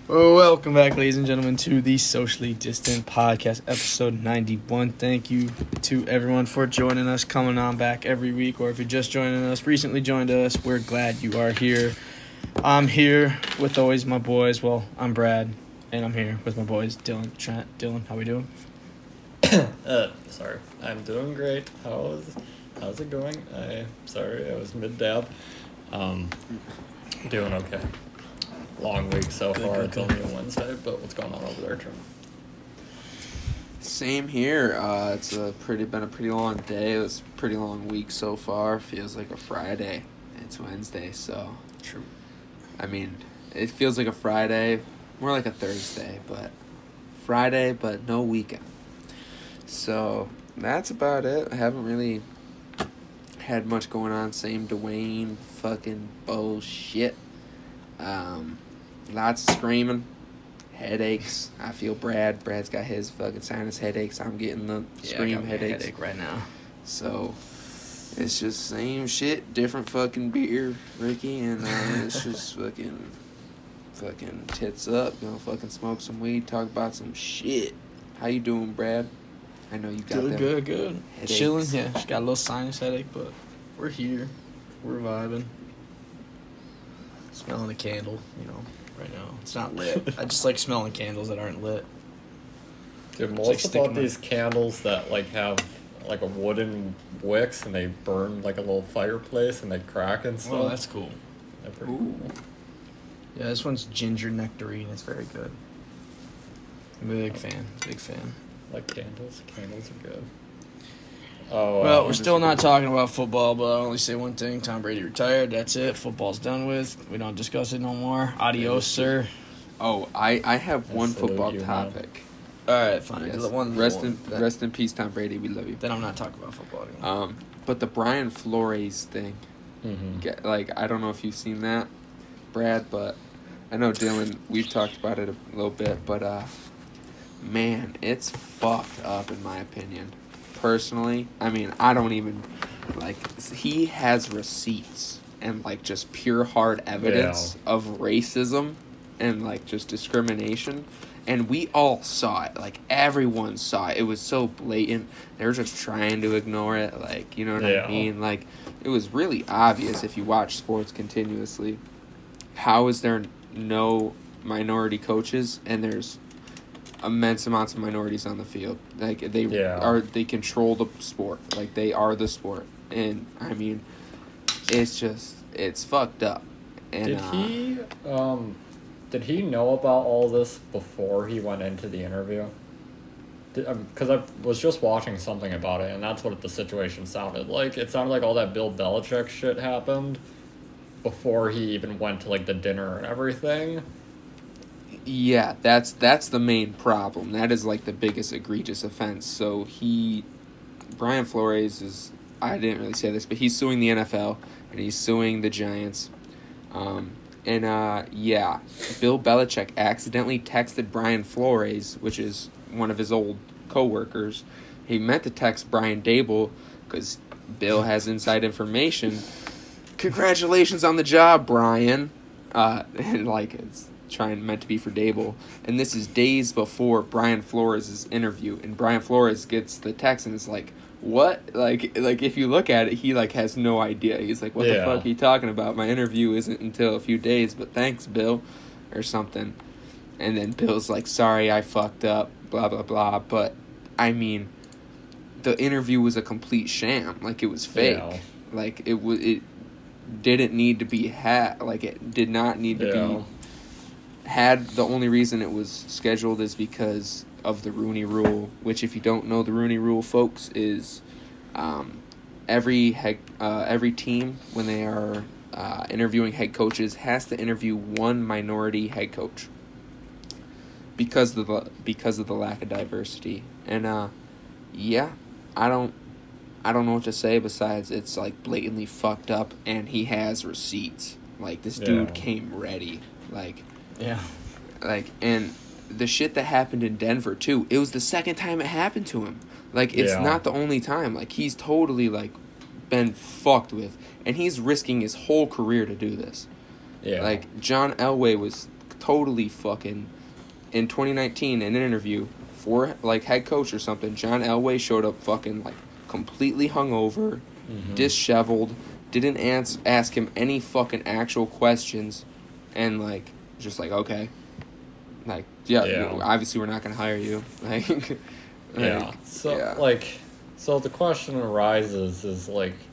Well, welcome back, ladies and gentlemen, to the Socially Distant Podcast, episode 91. Thank you to everyone for joining us, coming on back every week, or if you're just joining us, recently joined us, we're glad you are here. I'm here with always my boys. Well, I'm Brad, and I'm here with my boys, Dylan, Trent. Dylan, how we doing? Sorry. I'm doing great. How's it going? I was mid-dab. Doing okay. Long week so far. It's only a Wednesday, but what's going on over there, Trent? Same here. It's been a pretty long day. It was a pretty long week so far. Feels like a Friday. It's Wednesday, so True. I mean, it feels like a Friday, more like a Thursday, but Friday, but no weekend. So that's about it. I haven't really had much going on. Same Dwayne fucking bullshit. Lots of screaming, headaches. I feel Brad's got his fucking sinus headaches. I'm getting the scream headaches headache right now. So it's just same shit, different fucking beer, Ricky, and it's just fucking tits up. Gonna fucking smoke some weed, talk about some shit. How you doing, Brad? I know you got Good. headaches. Chilling, yeah. She got a little sinus headache, but we're here. We're vibing. Smelling a candle, right now. It's not lit. I just like smelling candles that aren't lit. Dude, It's most like about these candles that have a wooden wicks and they burn like a little fireplace and they crack and stuff. Well, that's cool. They're pretty cool. Yeah, this one's ginger nectarine. It's very good. I'm a big fan. Like candles. Candles are good. Oh, Well, we're still not talking about football, but I'll only say one thing. Tom Brady retired. That's it. Football's done with. We don't discuss it no more. Adios, sir. Oh, I have one salute football you, man. topic. All right, fine. Yes. Then Rest in peace, Tom Brady. We love you. I'm not talking about football anymore. But the Brian Flores thing, I don't know if you've seen that, Brad, but I know Dylan. We've talked about it a little bit, but man, it's fucked up in my opinion. Personally, I mean, I don't even he has receipts and just pure hard evidence of racism and just discrimination. And we all saw it. Everyone saw it. It was so blatant. They were just trying to ignore it. You know what I mean? It was really obvious if you watch sports continuously. How is there no minority coaches and there's immense amounts of minorities on the field? They control the sport. They are the sport. And, I mean, it's fucked up. And, Did he know about all this before he went into the interview? Because I was just watching something about it, and that's what the situation sounded like. It sounded like all that Bill Belichick shit happened before he even went to the dinner and everything. Yeah, that's the main problem. That is the biggest egregious offense. So Brian Flores is, I didn't really say this, but he's suing the NFL and he's suing the Giants. Bill Belichick accidentally texted Brian Flores, which is one of his old coworkers. He meant to text Brian Dable because Bill has inside information. Congratulations on the job, Brian. It's meant to be for Dable. And this is days before Brian Flores' interview. And Brian Flores gets the text and it's what? If you look at it, he has no idea. He's what the fuck are you talking about? My interview isn't until a few days, but thanks, Bill, or something. And then Bill's sorry, I fucked up, blah, blah, blah. But, I mean, the interview was a complete sham. It was fake. Yeah. It didn't need to be it did not need to be had. The only reason it was scheduled is because of the Rooney Rule, which, if you don't know the Rooney Rule, folks, is every team, when they are interviewing head coaches, has to interview one minority head coach because of the lack of diversity. And I don't know what to say besides it's blatantly fucked up, and he has receipts. This dude came ready. And the shit that happened in Denver too, it was the second time it happened to him. It's not the only time. He's totally been fucked with, and he's risking his whole career to do this. Yeah. John Elway was totally fucking, in 2019, in an interview for, like, head coach or something, John Elway showed up fucking, like, completely hungover, disheveled, didn't ask him any fucking actual questions, and, like, just like, okay. Like, obviously we're not going to hire you. Like, yeah. So the question arises is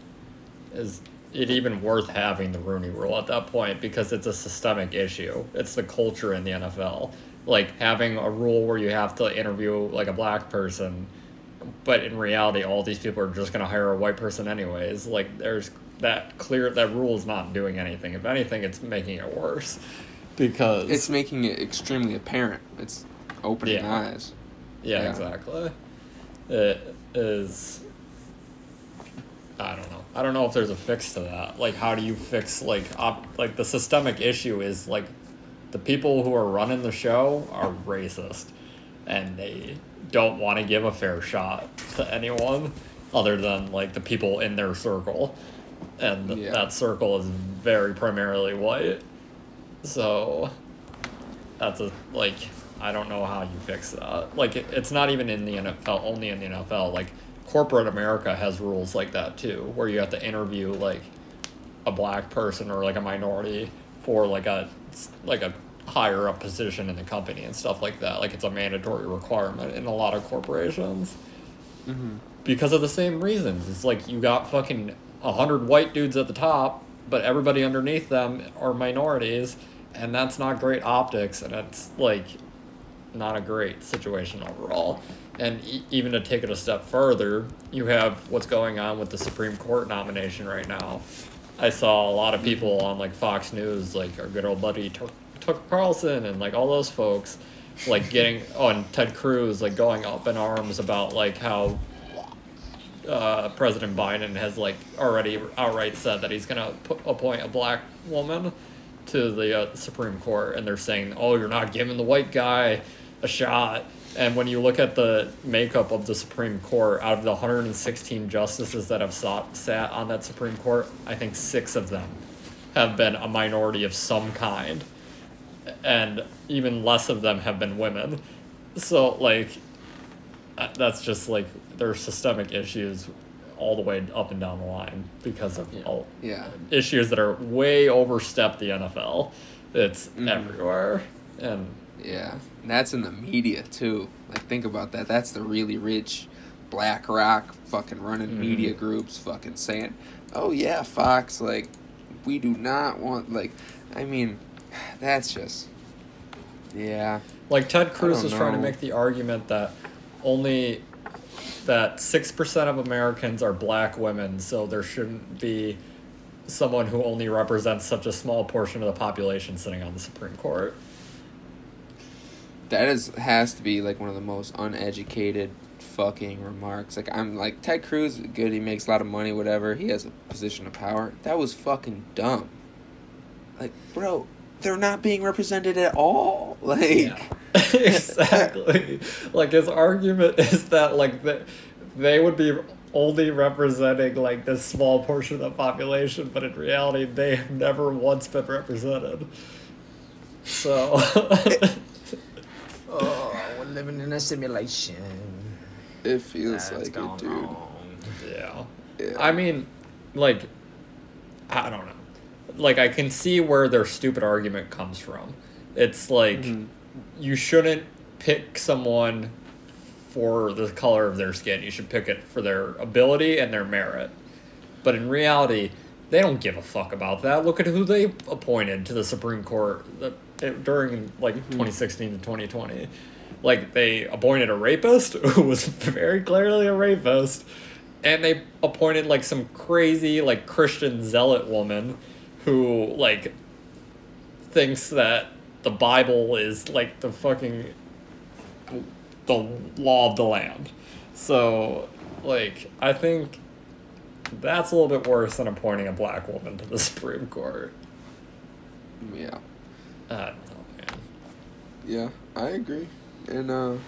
it even worth having the Rooney Rule at that point? Because it's a systemic issue. It's the culture in the NFL. Like, having a rule where you have to interview, like, a black person, but in reality, all these people are just going to hire a white person anyways. Like, there's that rule is not doing anything. If anything, it's making it worse. Because it's making it extremely apparent. It's opening eyes. Yeah, exactly. It is. I don't know. I don't know if there's a fix to that. Like, how do you fix, like the systemic issue is, like, the people who are running the show are racist, and they don't want to give a fair shot to anyone other than, like, the people in their circle, and that circle is very primarily white. So that's I don't know how you fix that. Like, it's not even in the NFL, only in the NFL. Like, corporate America has rules like that too, where you have to interview, like, a black person or, like, a minority for, like a higher up position in the company and stuff like that. Like, it's a mandatory requirement in a lot of corporations. Because of the same reasons. It's like, you got fucking 100 white dudes at the top, but everybody underneath them are minorities, and that's not great optics, and it's, like, not a great situation overall. And even to take it a step further, you have what's going on with the Supreme Court nomination right now. I saw a lot of people on, like, Fox News, like, our good old buddy Tucker Carlson and, like, all those folks, like, getting and Ted Cruz, like, going up in arms about, like, how President Biden has, like, already outright said that he's gonna appoint a black woman to the Supreme Court, and they're saying, oh, you're not giving the white guy a shot. And when you look at the makeup of the Supreme Court, out of the 116 justices that have sat on that Supreme Court, I think 6 of them have been a minority of some kind, and even less of them have been women. So, like, that's just, like, there are systemic issues all the way up and down the line because of issues that are way overstep the NFL. It's everywhere. And that's in the media too. Like, think about that. That's the really rich BlackRock fucking running media groups fucking saying, oh yeah, Fox, like, we do not want, like, I mean, that's just, like, Ted Cruz is trying to make the argument that only that 6% of Americans are black women, so there shouldn't be someone who only represents such a small portion of the population sitting on the Supreme Court. That has to be, like, one of the most uneducated fucking remarks. Like, I'm like, Ted Cruz, good, he makes a lot of money, whatever, he has a position of power. That was fucking dumb. Like, bro, they're not being represented at all. Like, exactly. Like, his argument is that, like, they would be only representing, like, this small portion of the population, but in reality, they have never once been represented. So... Oh, we're living in a simulation. It feels like it, dude. Yeah. I mean, like, I don't know. Like, I can see where their stupid argument comes from. It's like, you shouldn't pick someone for the color of their skin. You should pick it for their ability and their merit. But in reality, they don't give a fuck about that. Look at who they appointed to the Supreme Court during, like, 2016 to 2020. Like, they appointed a rapist who was very clearly a rapist, and they appointed, like, some crazy, like, Christian zealot woman who, like, thinks that the Bible is, like, the law of the land. So, like, I think that's a little bit worse than appointing a black woman to the Supreme Court. Yeah. I don't know, man. Yeah, I agree. And,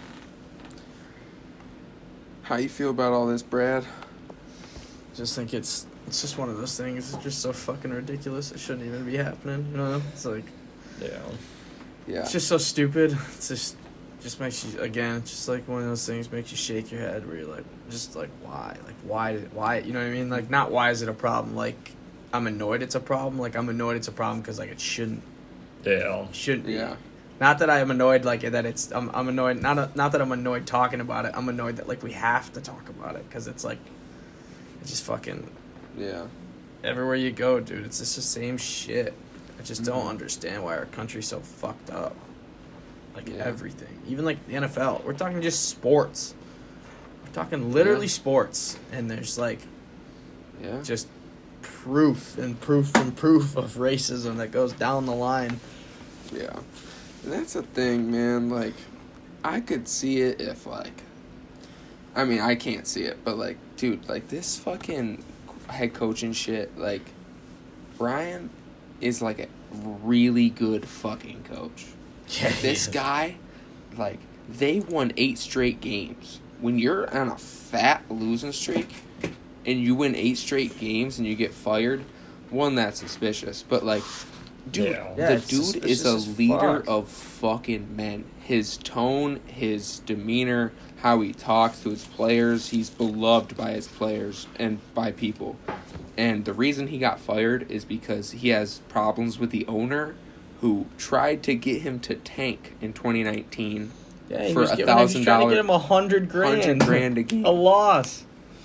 how you feel about all this, Brad? Just think it's just one of those things. It's just so fucking ridiculous. It shouldn't even be happening, you know? It's like... Yeah. Yeah. It's just so stupid. It's just makes you, again, it's just like one of those things makes you shake your head where you're like, just like, why? Like, why, you know what I mean? Like, not why is it a problem? Like, I'm annoyed it's a problem. Like, I'm annoyed it's a problem because, like, it shouldn't be. Yeah. Not that I am annoyed, like, that it's, I'm annoyed, not that I'm annoyed talking about it. I'm annoyed that, like, we have to talk about it because it's, like, it's just fucking, Yeah. everywhere you go, dude, it's just the same shit. I just don't Mhm. understand why our country's so fucked up. Like, Yeah. everything. Even, like, the NFL. We're talking just sports. We're talking literally Yeah. sports. And there's, like, Yeah. just proof of racism that goes down the line. Yeah. And that's the thing, man. Like, I could see it if, like, I mean, I can't see it, but, like, dude, like, this fucking head coaching shit, like, Brian is, like, a really good fucking coach. Yeah, This guy, like, they won 8 straight games. When you're on a fat losing streak and you win 8 straight games and you get fired, one, that's suspicious. But, like, dude, Yeah, the it's dude is a suspicious as leader fuck. of fucking men. His tone, his demeanor, how he talks to his players, he's beloved by his players and by people. And the reason he got fired is because he has problems with the owner who tried to get him to tank in 2019 Yeah, he for was giving him, he's trying to get him $1,000 $100,000. $100,000 a game. A loss.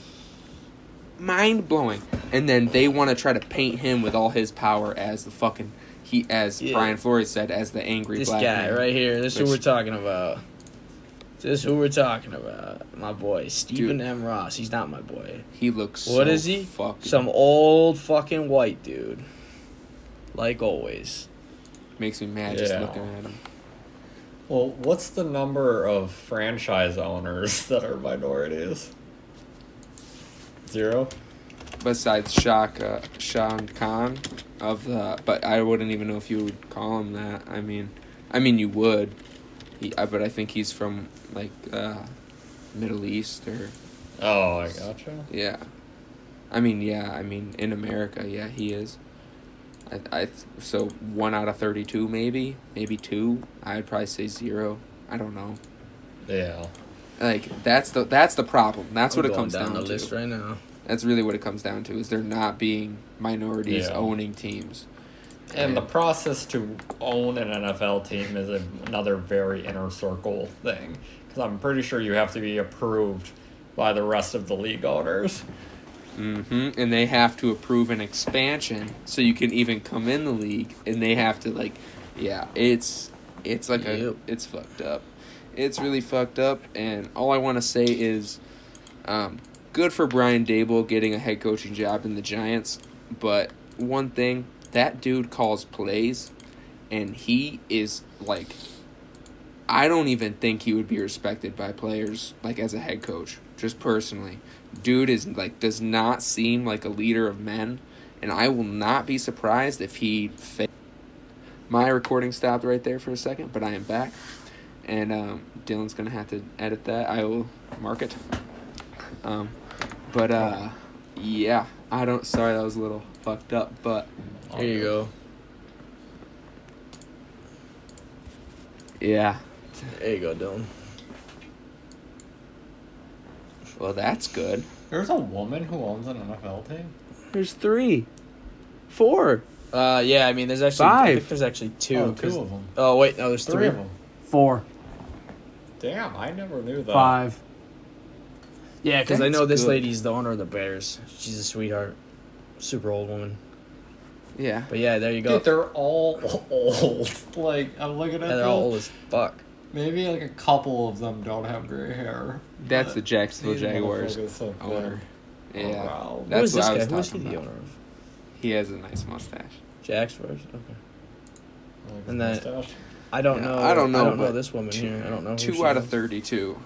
Mind blowing. And then they want to try to paint him with all his power as the fucking Yeah. Brian Flores said, as the angry This black guy man. right here. This is who Which- we're talking about. This is who we're talking about. My boy, Stephen M. Ross. He's not my boy. He looks What so is he? fucking Some old fucking white dude. Like always. makes me mad just Yeah. looking at him. Well, what's the number of franchise owners that are minorities? 0? Besides Sean Khan of the, but I wouldn't even know if you would call him that. I mean you would. But I think he's from like Middle East or Oh, I gotcha. yeah. I mean in America, yeah, he is. So 1 out of 32 maybe 2. I'd probably say 0. I don't know. Yeah. Like that's the problem. That's what it comes down the to. list right now. That's really what it comes down to, is there not being minorities Yeah. owning teams. And the process to own an NFL team is another very inner circle thing. Because I'm pretty sure you have to be approved by the rest of the league owners. Mm-hmm. And they have to approve an expansion so you can even come in the league. And they have to, like, yeah, it's like Yep. it's fucked up. It's really fucked up. And all I want to say is, good for Brian Daboll getting a head coaching job in the Giants. But one thing, that dude calls plays, and he is like, I don't even think he would be respected by players like as a head coach, just personally. Dude is like, does not seem like a leader of men, and I will not be surprised if he My recording stopped right there for a second, but I am back, and Dylan's gonna have to edit that. I will mark it. Yeah, I don't. Sorry, that was a little fucked up, but Here you go. yeah. There you go, Dylan. Well, that's good. There's a woman who owns an NFL team? There's 3, 4, Yeah, I mean, there's actually... 5. I think there's actually 2. Oh, 'cause- 2 of them. Oh, wait, no, there's 3 of them. 4, Damn, I never knew that. 5. Yeah, because I That's know this good. lady's the owner of the Bears. She's a sweetheart. Super old woman. Yeah. But yeah, there you go. Dude, they're all old. Like, I'm looking at Yeah, they're them. all old as fuck. Maybe like a couple of them don't have gray hair. That's but the Jacksonville these Jaguars motherfuckers have owner. been Yeah. around. Who That's is what this I was guy? Who is he talking the about. owner of? He has a nice mustache. Jax first? Okay. Like And that- mustache. I don't Yeah, know. I don't know, I don't know but this woman here. I don't know who 2 she out of is. 32.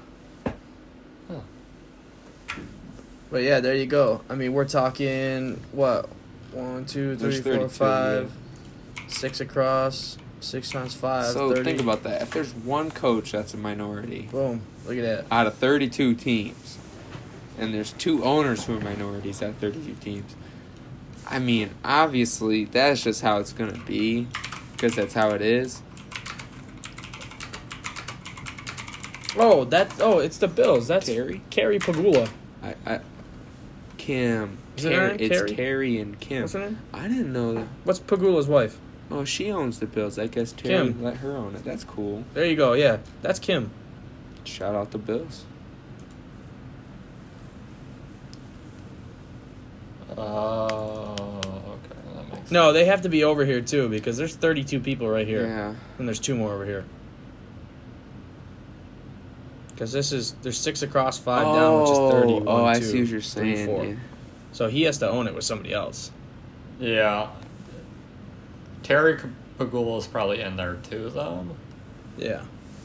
But yeah, there you go. I mean, we're talking, what? 1, 2, 3, There's 4, 32, 5. 6 across. 6 times 5. So 30. think about that. If there's one coach that's a minority Boom. Look at that. out of 32 teams, and there's 2 owners who are minorities out of 32 teams, I mean, obviously, that's just how it's going to be, because that's how it is. It's the Bills. That's Carrie? Carrie Pagula. Kim. Is it her name? It's Carrie? Carrie and Kim. What's her name? I didn't know that. What's Pagula's wife? Oh, she owns the Bills. I guess Terry Kim. let her own it. That's cool. There you go. Yeah, that's Kim. Shout out the Bills. Okay, that makes sense. No, they have to be over here too because there's 32 people right here, Yeah. and there's 2 more over here. Because there's 6 across, 5 down, which is 30. Oh, 1, I 2, see what you're 3, saying. 4. Yeah. So he has to own it with somebody else. Yeah. Terry Pagula is probably in there too, though. Yeah.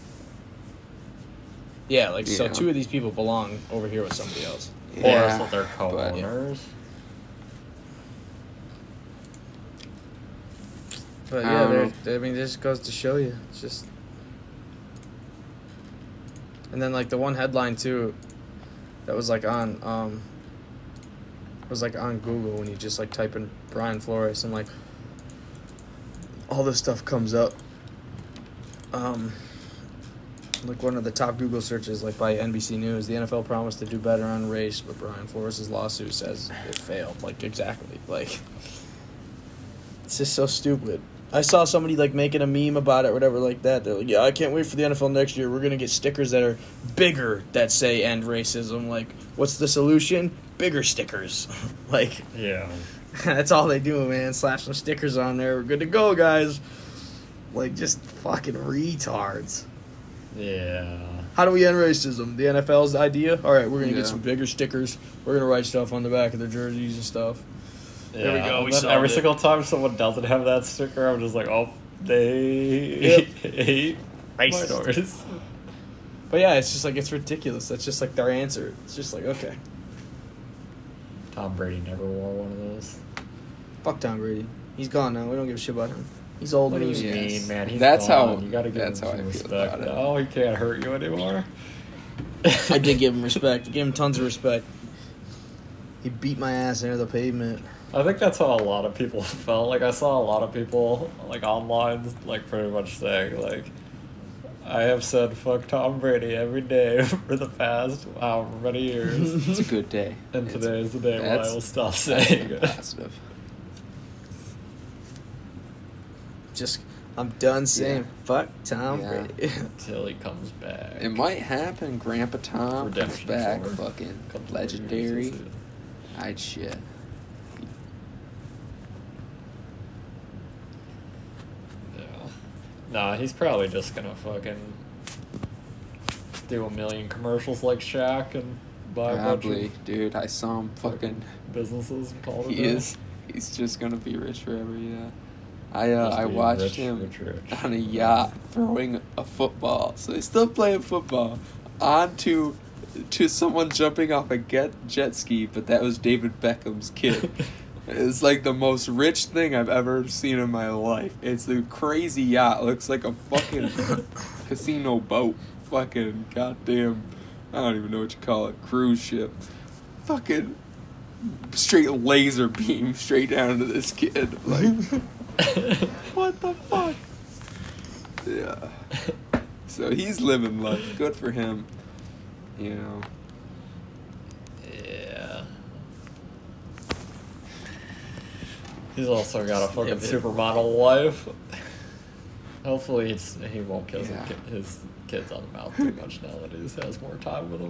Yeah, like so Yeah. 2 of these people belong over here with somebody else. Or so they're but- co-owners. But I yeah, don't I mean, this goes to show you. It's just. And then like the one headline too, that was like on Google when you just like type in Brian Flores and like all this stuff comes up. Like one of the top Google searches, like by NBC News, the NFL promised to do better on race, but Brian Flores' lawsuit says it failed. Like exactly, like it's just so stupid. I saw somebody like making a meme about it or whatever like that. They're like, yeah, I can't wait for the NFL next year. We're going to get stickers that are bigger that say end racism. Like, what's the solution? Bigger stickers. Like, Yeah. that's all they do, man. Slap some stickers on there. We're good to go, guys. Like, just fucking retards. Yeah. How do we end racism? The NFL's idea? All right, we're going to Yeah. get some bigger stickers. We're going to write stuff on the back of their jerseys and stuff. Yeah. There we go, And we then solved every it. single time someone doesn't have that sticker, I'm just like, oh, they Yep. hate Racist. minorities. But yeah, it's just like, it's ridiculous. That's just like their answer. It's just like, okay. Tom Brady never wore one of those. Fuck Tom Brady. He's gone now. We don't give a shit about him. He's old What do news. you Yes. mean, man? He's That's gone. how- You gotta give that's him how some I feel respect. about it. Oh, he can't hurt you anymore. I did give him respect. I gave him tons of respect. He beat my ass into the pavement. I think that's how a lot of people felt. Like I saw a lot of people like online, like pretty much saying like, I have said fuck Tom Brady every day for the past however many years, It's a good day. and It's- today is the day when I that's- will stop that's saying it. positive. Just, I'm done saying fuck Tom Yeah. Brady. Until he comes back. It might happen. Grandpa Tom comes Redemption back. tour. Fucking Couple of legendary. years, I'd shit. yeah. Nah, he's probably just gonna fucking do a million commercials like Shaq and buy a bunch Probably, of dude. I saw him fucking. businesses and call it He a day. is. He's just gonna be rich forever. Yeah. Just I being watched rich, him rich. on a yacht throwing a football. So he's still playing football onto to someone jumping off a jet ski, but that was David Beckham's kid. It's like the most rich thing I've ever seen in my life. It's a crazy yacht. Looks like a fucking casino boat. Fucking goddamn, I don't even know what you call it. Cruise ship. Fucking straight laser beam straight down to this kid. Like, what the fuck? Yeah. So he's living life. Good for him. You know. Yeah. He's also got a fucking Yeah, but- supermodel wife. Hopefully he won't kiss Yeah. his kids on the mouth too much now that he has more time with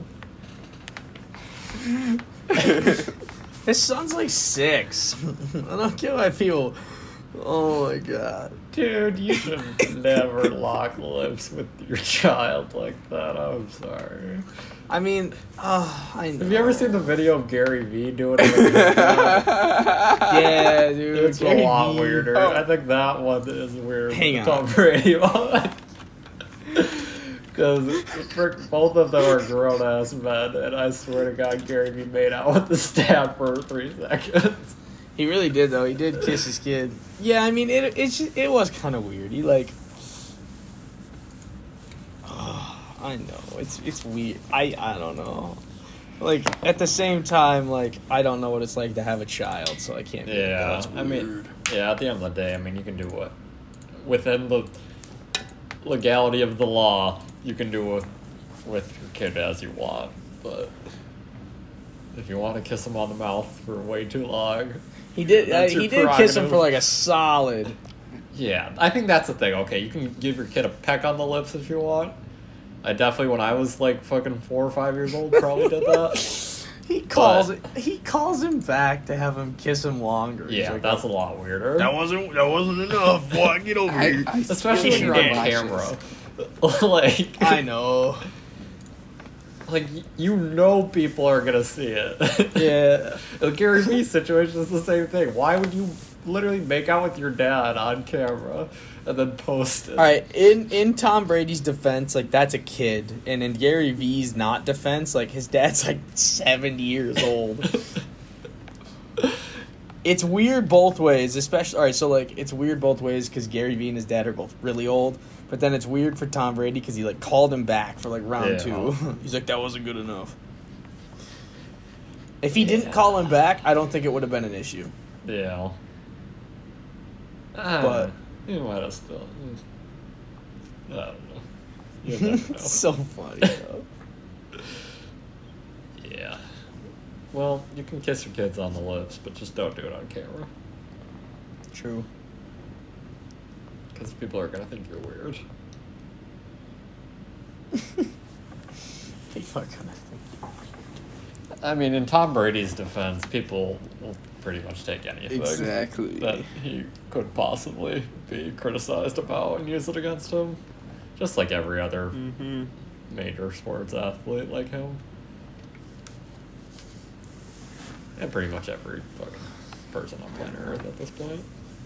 them. His son's like 6. I don't get why people. Oh my god. Dude, you should never lock lips with your child like that. I'm sorry. I mean, I know. Have you ever seen the video of Gary Vee doing it? With his dad? Yeah, dude. It's a Gary lot Vee. weirder. Oh. I think that one is weird. Hang with the on. Tom Brady one. Because both of them are grown ass men, and I swear to God, Gary Vee made out with his dad for 3 seconds. He really did though. He did kiss his kid. Yeah, I mean it was kind of weird. He like, I know it's weird. I don't know. Like at the same time, like I don't know what it's like to have a child, so I can't. Be like, Yeah, "Oh, it's I mean, yeah. At the end of the day, I mean, you can do what within the legality of the law, you can do with your kid as you want, but if you want to kiss him on the mouth for way too long, He did. that's He your did kiss him prerogative. for like a solid. Yeah, I think that's the thing. Okay, you can give your kid a peck on the lips if you want. I definitely, when I was like fucking 4 or 5 years old, probably did that. He calls him back to have him kiss him longer. He's Yeah, like, that's a lot weirder. that wasn't enough, boy. Get over here. Especially when you're on camera. Like, I know. like you know people are gonna see it. Yeah. The Gary Vee situation is the same thing. Why would you literally make out with your dad on camera and then post it? All right. In Tom Brady's defense, like that's a kid, and in Gary V's not defense, like his dad's like 70 years old. It's weird both ways, especially. All right, so like it's weird both ways because Gary Vee and his dad are both really old. But then it's weird for Tom Brady because he like called him back for like round 2. He's like, that wasn't good enough. If he didn't call him back, I don't think it would have been an issue. Yeah. But you might have still. I don't know. You never know. It's so funny, though. Yeah. Well, you can kiss your kids on the lips, but just don't do it on camera. True. Because people are going to think you're weird. People are gonna think. I mean, in Tom Brady's defense, people will pretty much take anything Exactly. that he could possibly be criticized about and use it against him. Just like every other major sports athlete like him. And pretty much every fucking person on planet Earth at this point.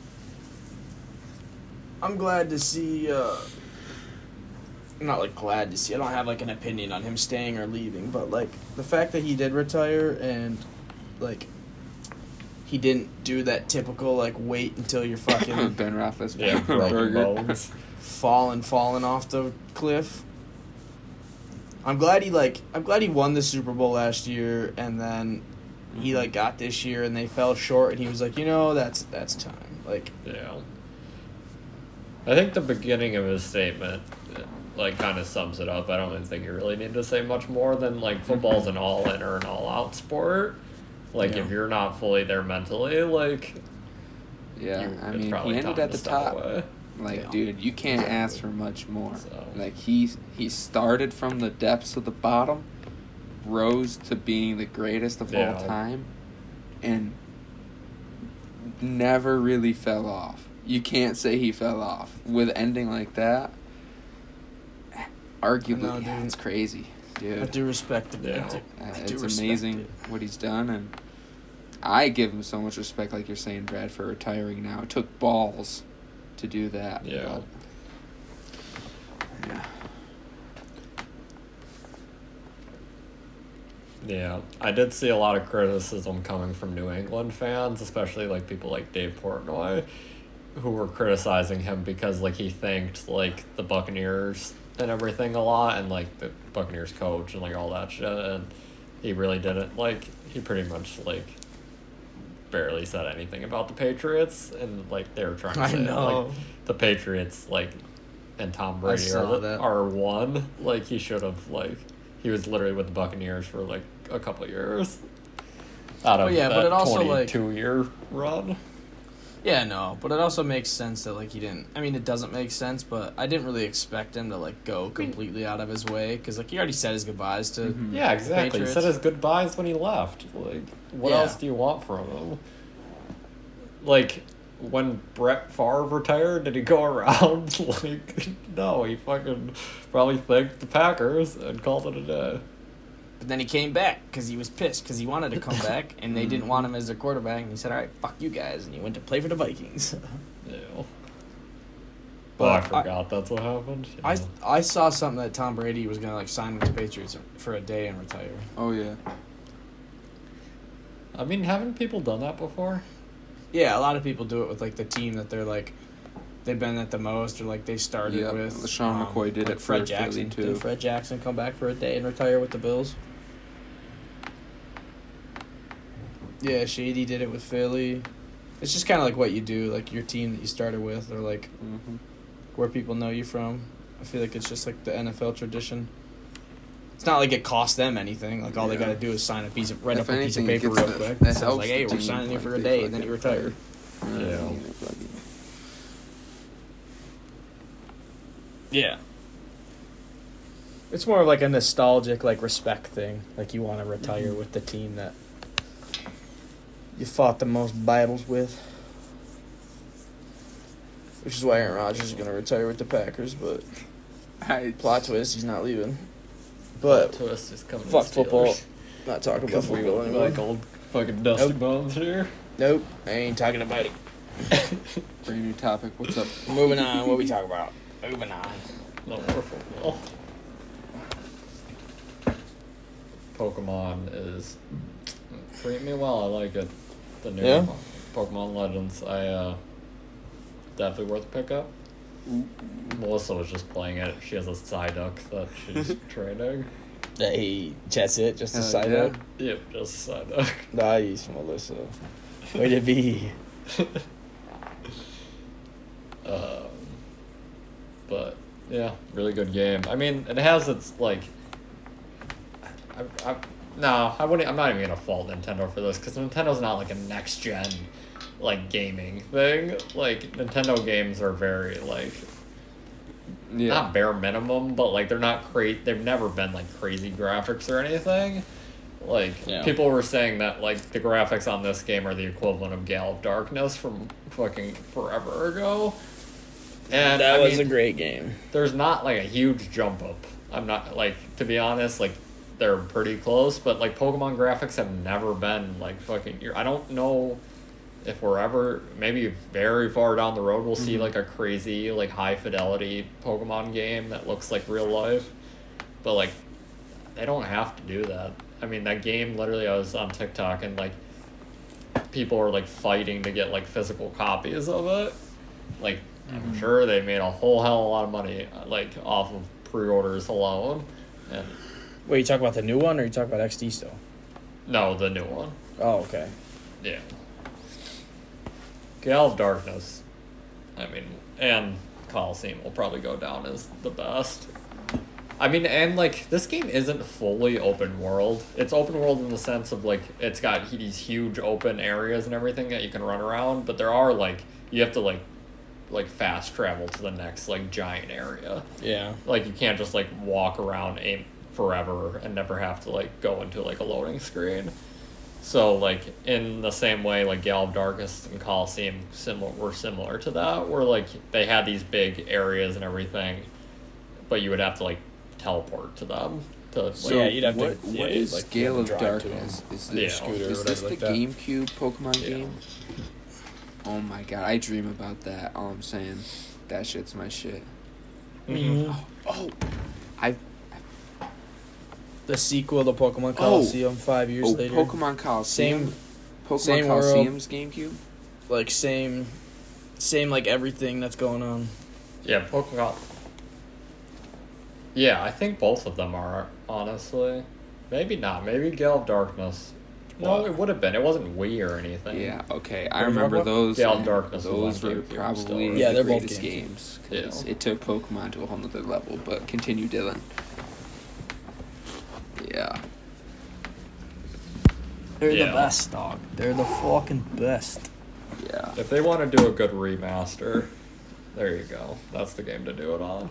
I'm glad to see. I'm not like glad to see. I don't have like an opinion on him staying or leaving, but like the fact that he did retire and like he didn't do that typical like wait until you're fucking Ben Roethlisberger. Yeah, broken Burger. bones. falling off the cliff. I'm glad he won the Super Bowl last year, and then he like got this year and they fell short, and he was like, that's time. Like, Yeah. I think the beginning of his statement, like, kind of sums it up. I don't even think you really need to say much more than, like, football's an all-in or an all-out sport. Like, Yeah. if you're not fully there mentally, like, Yeah, I it's mean, probably he ended time at to the step top. away. Like, Yeah. dude, you can't ask for much more. So- Like, he started from the depths of the bottom, rose to being the greatest of Yeah. all time, and never really fell off. You can't say he fell off. With ending like that, arguably, I know, dude. it's crazy, dude. I do respect it. Yeah. I do It's respect amazing it. what he's done, and I give him so much respect, like you're saying, Brad, for retiring now. It took balls to do that. Yeah. but, yeah. Yeah, I did see a lot of criticism coming from New England fans, especially, like, people like Dave Portnoy, who were criticizing him because, like, he thanked, like, the Buccaneers and everything a lot, and, like, the Buccaneers coach and, like, all that shit, and he really didn't, like, he pretty much, like, barely said anything about the Patriots, and, like, they were trying to I say, know. like, the Patriots, like, and Tom Brady saw that. are one. Like, he should have, like, he was literally with the Buccaneers for, like, a couple of years out of yeah, that but it also, like- 22-year run. Yeah, no, but it also makes sense that like he didn't. I mean, it doesn't make sense, but I didn't really expect him to like go completely out of his way because like he already said his goodbyes to. Yeah, exactly. Patriots. He said his goodbyes when he left. Like, what Yeah. else do you want from him? Like, when Brett Favre retired, did he go around? Like, no, he fucking probably thanked the Packers and called it a day. But then he came back because he was pissed because he wanted to come back and they didn't want him as their quarterback, and he said, "All right, fuck you guys," and he went to play for the Vikings. Yeah. But I forgot that's what happened. Yeah. I saw something that Tom Brady was gonna like sign with the Patriots for a day and retire. Oh, yeah. I mean, haven't people done that before? Yeah, a lot of people do it with like the team that they're like they've been at the most or like they started Yep, with. LaShawn McCoy did like it Fred for Philly, Jackson too. Did Fred Jackson come back for a day and retire with the Bills? Yeah, Shady did it with Philly. It's just kind of like what you do, like your team that you started with, or like Mm-hmm. where people know you from. I feel like it's just like the NFL tradition. It's not like it costs them anything. Like all they Yeah. got to do is sign a piece of write If up a piece of anything, it paper gets real the- quick. that It says helps like, hey, the we're team, signing you like, for a they day, feel and then like you they're retire. Yeah. Yeah. It's more of like a nostalgic, like respect thing. Like you want to retire with the team that you fought the most battles with. Which is why Aaron Rodgers is going to retire with the Packers, but plot twist, he's not leaving. But Twist is coming. fuck to Steelers. football. Not talking about Because we football look anymore. like old fucking dusty Nope. bones here. Nope, I ain't talking about it. Brand new topic. What's up? Moving on, what we talk about? Moving on. No more football. Pokemon is treating me well. I like it. The new Yeah? Pokemon Legends. Definitely worth a pickup. Melissa was just playing it. She has a Psyduck that she's training. Hey, that's it, just a Hell side yeah. note. Yep, just Psyduck. Nice, Melissa. Way to be. But yeah, really good game. I mean, it has its like. I wouldn't. I'm not even gonna fault Nintendo for this because Nintendo's not like a next gen, like gaming thing. Like Nintendo games are very like Yeah. not bare minimum, but like they're not They've never been like crazy graphics or anything. Like Yeah. people were saying that like the graphics on this game are the equivalent of Gale of Darkness from fucking forever ago. And That I was mean, a great game. there's not like a huge jump up. I'm not like, to be honest, like they're pretty close, but like Pokemon graphics have never been like fucking. I don't know if we're ever, maybe very far down the road, we'll see like a crazy like high fidelity Pokemon game that looks like real life, but like they don't have to do that. I mean, that game literally, I was on TikTok and like people are like fighting to get like physical copies of it. Like I'm sure they made a whole hell of a lot of money like off of pre-orders alone. And Wait, you talk about the new one or you talk about XD still? no, the new one. Oh, okay. Yeah. Gale of Darkness. I mean, and Coliseum will probably go down as the best. I mean, and like this game isn't fully open world. It's open world in the sense of like it's got these huge open areas and everything that you can run around, but there are like you have to like fast travel to the next like giant area. Yeah. Like you can't just like walk around aim forever and never have to like go into like a loading screen. So like in the same way like Gale of Darkness and Coliseum were similar to that, where like they had these big areas and everything, but you would have to like teleport to them to like, So Yeah, you'd have to- what, yeah, what you'd, is like, Gale of you have to drive to Darkness? Is Yeah. this, Scooter or is this whatever the like that. GameCube Pokemon Yeah. game? Oh my god, I dream about that. All I'm saying, that shit's my shit. Mhm. Oh, I The sequel to Pokemon Coliseum 5 years later. Pokemon Coliseum. Same- Pokemon same world. Coliseum's GameCube. Like same like everything that's going on. Yeah, Pokemon. Yeah, I think both of them are, honestly. Maybe not. Maybe Gale of Darkness. No, What? it would have been. It wasn't Wii or anything. Yeah, okay. I What are you remember talking about? those. Gale of Darkness was Those on were GameCube probably still. Yeah, the they're both greatest games. games because Yeah. it took Pokemon to a whole nother level. But continue, Dylan. Yeah. They're Yeah. the best, dog. They're the fucking best. Yeah. If they want to do a good remaster, there you go. That's the game to do it on.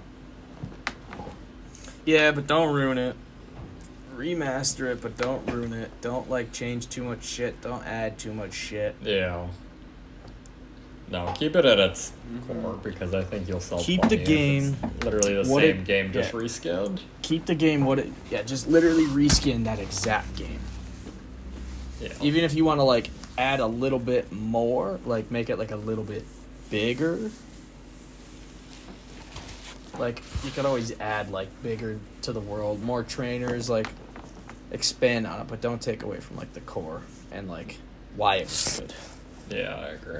Yeah, but don't ruin it. Remaster it, but don't ruin it. Don't like change too much shit. Don't add too much shit. Yeah. No, keep it at its core because I think you'll sell. Keep the plenty if game it's literally the what same it- game, just yeah. reskinned. Keep the game what it. Yeah, just literally reskin that exact game. Yeah. Even if you want to like add a little bit more, like make it like a little bit bigger. Like you could always add like bigger to the world, more trainers, like expand on it, but don't take away from like the core and like why it was good. Yeah, I agree.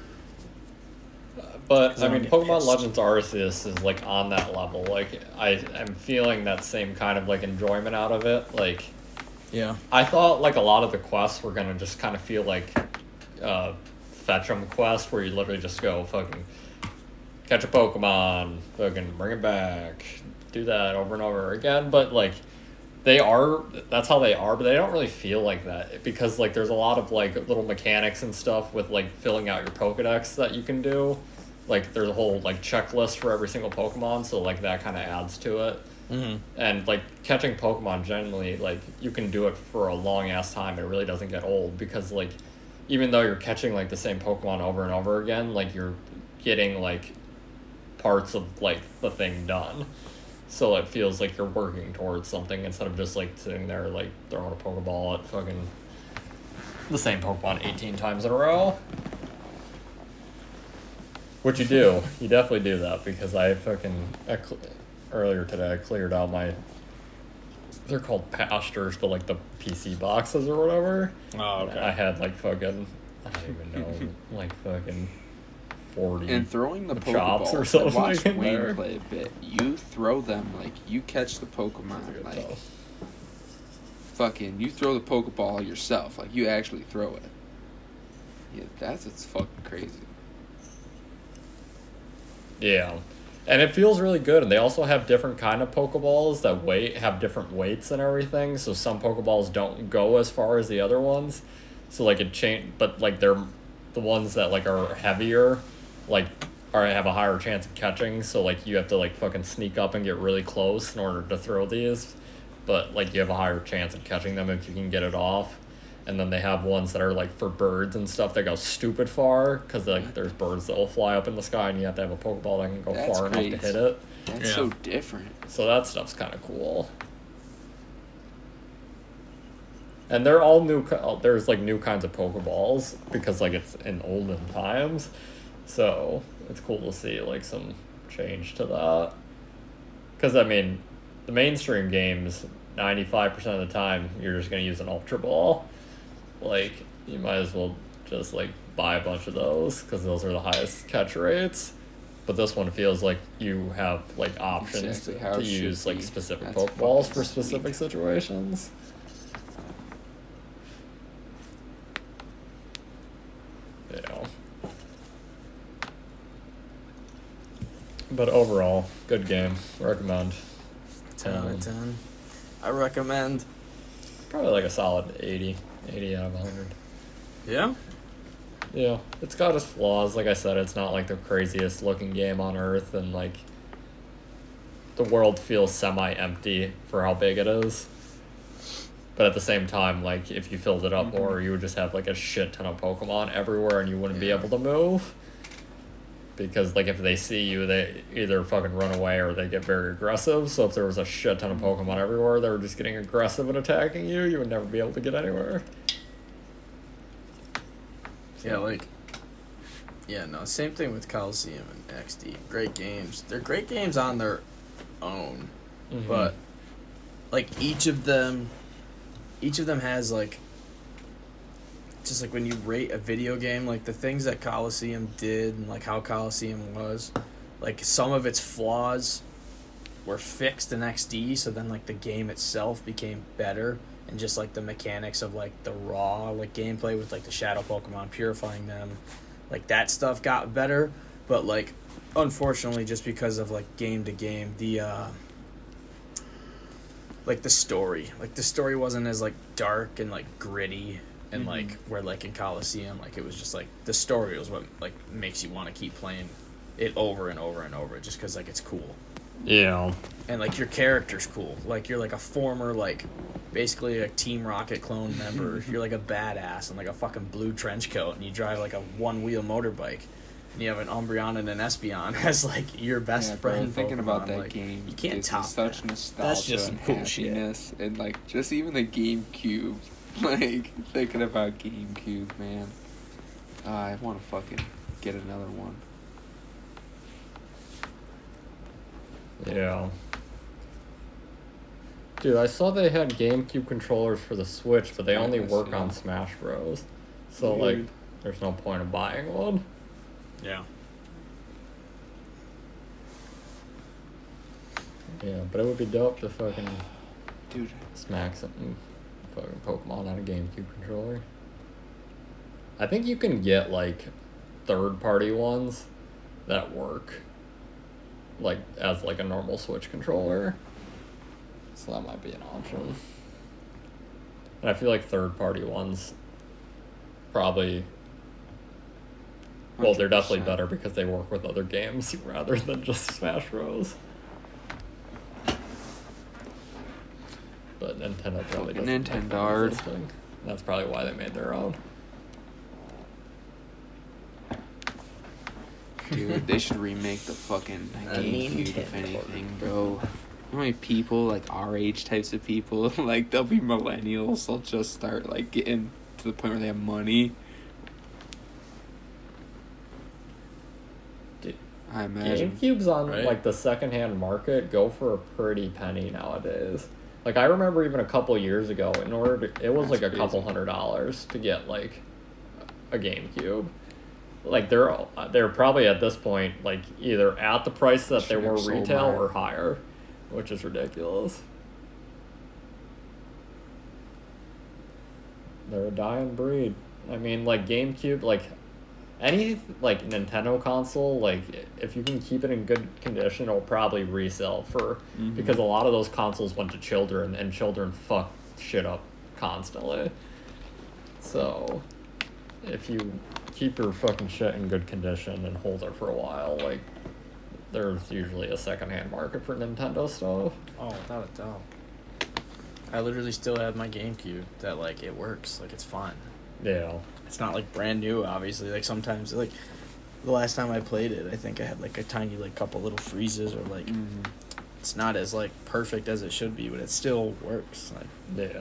But 'Cause I I mean, don't get Pokemon pissed. Legends Arceus is like on that level. Like I'm feeling that same kind of like enjoyment out of it. Like Yeah. I thought like a lot of the quests were gonna just kind of feel like fetch 'em quest where you literally just go fucking catch a Pokemon, fucking bring it back, do that over and over again. But like that's how they are, but they don't really feel like that because like there's a lot of like little mechanics and stuff with like filling out your Pokedex that you can do. Like there's a whole like checklist for every single Pokemon, so like that kind of adds to it. Mm-hmm. And like catching Pokemon generally, like you can do it for a long ass time. It really doesn't get old because like even though you're catching like the same Pokemon over and over again, like you're getting like parts of like the thing done. So it feels like you're working towards something instead of just like sitting there like throwing a Pokeball at fucking the same Pokemon 18 times in a row. Which you do. You definitely do that because earlier today I cleared out my, they're called pastures, but like the PC boxes or whatever. Oh, okay. I had like fucking, I don't even know, like fucking 40 And throwing the chops or Pokeballs, something I watched in Wayne there. play a bit. You throw them like you catch the Pokemon, like fucking you throw the Pokeball yourself, like you actually throw it. Yeah, it's fucking crazy. Yeah. And it feels really good. And they also have different kind of Pokeballs that have different weights and everything. So some Pokeballs don't go as far as the other ones. So like but like they're the ones that like are heavier, like have a higher chance of catching. So like you have to like fucking sneak up and get really close in order to throw these. But like you have a higher chance of catching them if you can get it off. And then they have ones that are like for birds and stuff that go stupid far because like there's birds that will fly up in the sky and you have to have a Pokeball that can go That's far crazy. enough to hit it. That's so different. So that stuff's kind of cool. And they're all new. There's like new kinds of Pokeballs because like it's in olden times, so it's cool to see like some change to that. Because I mean, the mainstream games, 95% of the time, you're just gonna use an Ultra Ball. Like you might as well just like buy a bunch of those because those are the highest catch rates. But this one feels like you have like options Exactly how to it should use like be. specific That's Pokeballs fucking for specific sweet. situations. Yeah. But overall, good game. Recommend. 10 out of 10. I recommend. Probably like a solid 80 out of 100. Yeah? Yeah, it's got its flaws. Like I said, it's not like the craziest looking game on earth, and like the world feels semi-empty for how big it is. But at the same time, like if you filled it up more, you would just have like a shit ton of Pokemon everywhere, and you wouldn't be able to move. Because like if they see you, they either fucking run away or they get very aggressive. So if there was a shit ton of Pokemon everywhere, they were just getting aggressive and attacking you, you would never be able to get anywhere. Yeah, like. Yeah, no, same thing with Coliseum and XD. Great games. They're great games on their own. Mm-hmm. But, like, each of them has, like, just like when you rate a video game, like the things that Coliseum did and like how Coliseum was, like some of its flaws were fixed in XD, so then like the game itself became better, and just like the mechanics of like the raw like gameplay with like the shadow Pokemon purifying them, like that stuff got better. But like unfortunately, just because of like game to game, the like the story wasn't as like dark and like gritty. And like where like in Coliseum, like it was just like the story was what like makes you want to keep playing it over and over and over, just because like it's cool. Yeah. And like your character's cool. Like you're like a former like basically a Team Rocket clone member. You're like a badass in like a fucking blue trench coat, and you drive like a one-wheel motorbike, and you have an Umbreon and an Espeon as like your best friend. Bro, thinking about Pokemon, that like, game, you can't gives top me such that. nostalgia That's just and cool shit. happiness, and like just even the GameCube. Like, thinking about GameCube, man. I want to fucking get another one. Yeah. Dude, I saw they had GameCube controllers for the Switch, but they only work on Smash Bros. So, like, there's no point of buying one. Yeah. Yeah, but it would be dope to fucking Dude, smack something fucking Pokemon on a GameCube controller. I think you can get like third-party ones that work like as like a normal Switch controller. So that might be an option. And I feel like third-party ones probably... Well, they're definitely 100%. better because they work with other games rather than just Smash Bros. But Nintendo probably doesn't. Nintendo. That's probably why they made their own. Dude, they should remake the fucking GameCube if anything, bro. How many people, like our age types of people, like they'll be millennials, they'll just start like getting to the point where they have money. Dude, I imagine. GameCubes on Right? like the secondhand market go for a pretty penny nowadays. Like I remember even a couple years ago, it was That's like a couple crazy. $100s to get like a GameCube. Like they're probably at this point like either at the price that they Should've were sold retail mine. or higher, which is ridiculous. They're a dying breed. I mean, like GameCube, like any like Nintendo console, like if you can keep it in good condition, it'll probably resell for because a lot of those consoles went to children and children fuck shit up constantly. So if you keep your fucking shit in good condition and hold it for a while, like there's usually a secondhand market for Nintendo stuff. Oh, without a doubt. I literally still have my GameCube that, like, it works. Like, it's fine. Yeah. It's not, like, brand new, obviously. Like, sometimes, like, the last time I played it, I think I had, like, a tiny, like, couple little freezes or, like, it's not as, like, perfect as it should be, but it still works. Like, Yeah.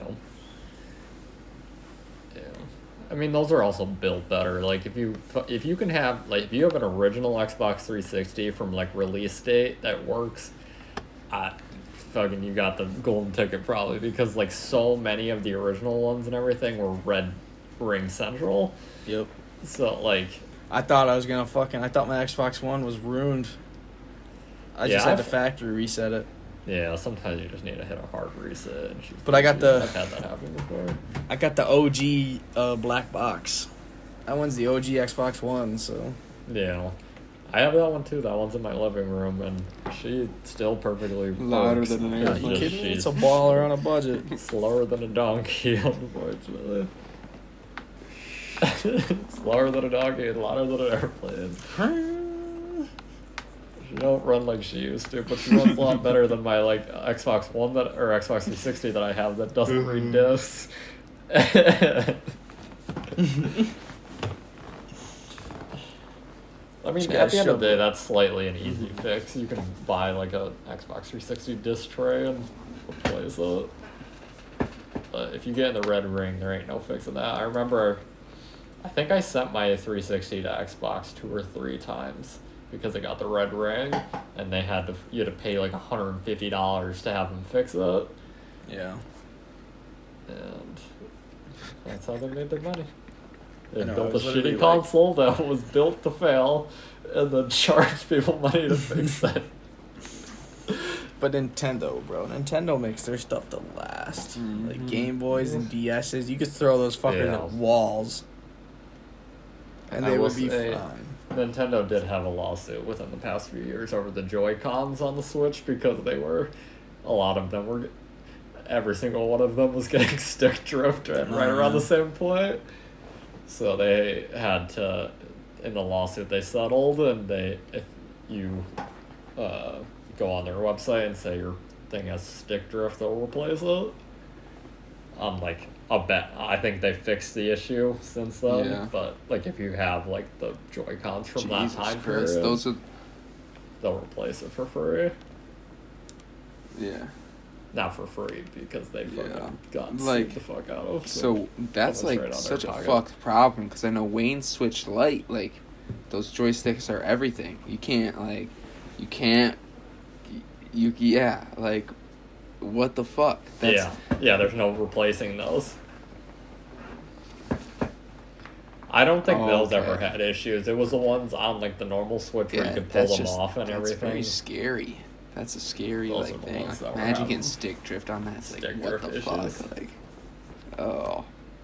Yeah. I mean, those are also built better. Like, if you can have, like, if you have an original Xbox 360 from, like, release date that works, fucking you got the golden ticket probably because, like, so many of the original ones and everything were Red Ring Central. yep. So, like... I thought I thought my Xbox One was ruined. I just Yeah, had to factory reset it. Yeah, sometimes you just need to hit a hard reset. But I got the- I've had that happen before. I got the OG black box. That one's the OG Xbox One, so... Yeah. I have that one too. That one's in my living room, and she still perfectly Louder works. than an It's airplane. You just kidding me? she's It's a baller on a budget. slower than a donkey, unfortunately. Slower than a donkey and louder than an airplane. She don't run like she used to, but she runs a lot better than my like Xbox One or Xbox 360 that I have that doesn't read discs. I mean, Just at gotta the end of the show- day, that's slightly an easy fix. You can buy like a Xbox 360 disc tray and replace it. But if you get in the red ring, there ain't no fixing that. I remember, I think I sent my 360 to Xbox 2 or 3 times because it got the red ring, and you had to pay like $150 to have them fix it, Yeah. and that's how they made their money. They I know, built I a was literally shitty like- console that was built to fail, and then charged people money to fix it. But Nintendo, bro. Nintendo makes their stuff to last. Like Game Boys and DS's. You could throw those fuckers Yeah. at walls. And I they will would be say- fine. Nintendo did have a lawsuit within the past few years over the Joy-Cons on the Switch because every single one of them was getting stick drift right around the same point. So they had to, in the lawsuit they settled, and if you go on their website and say your thing has stick drift, they'll replace it. I think they fixed the issue since then. Yeah. But like if you have like the Joy-Cons from that Jesus time Christ, period, those are... they'll replace it for free. Yeah. Not for free because they fucking Yeah. got Like, sued the fuck out of. So that's Coming like straight out such a their pocket. fucked problem because I know Wayne Switch Lite, like those joysticks are everything. Like what the fuck? Yeah, there's no replacing those. I don't think those Okay. ever had issues. It was the ones on like the normal Switch where you could pull them off and that's everything. very scary. That's a scary Those are like the thing. ones that were Imagine having getting stick drift on that. It's like stick what drift the issues. fuck? Like, oh.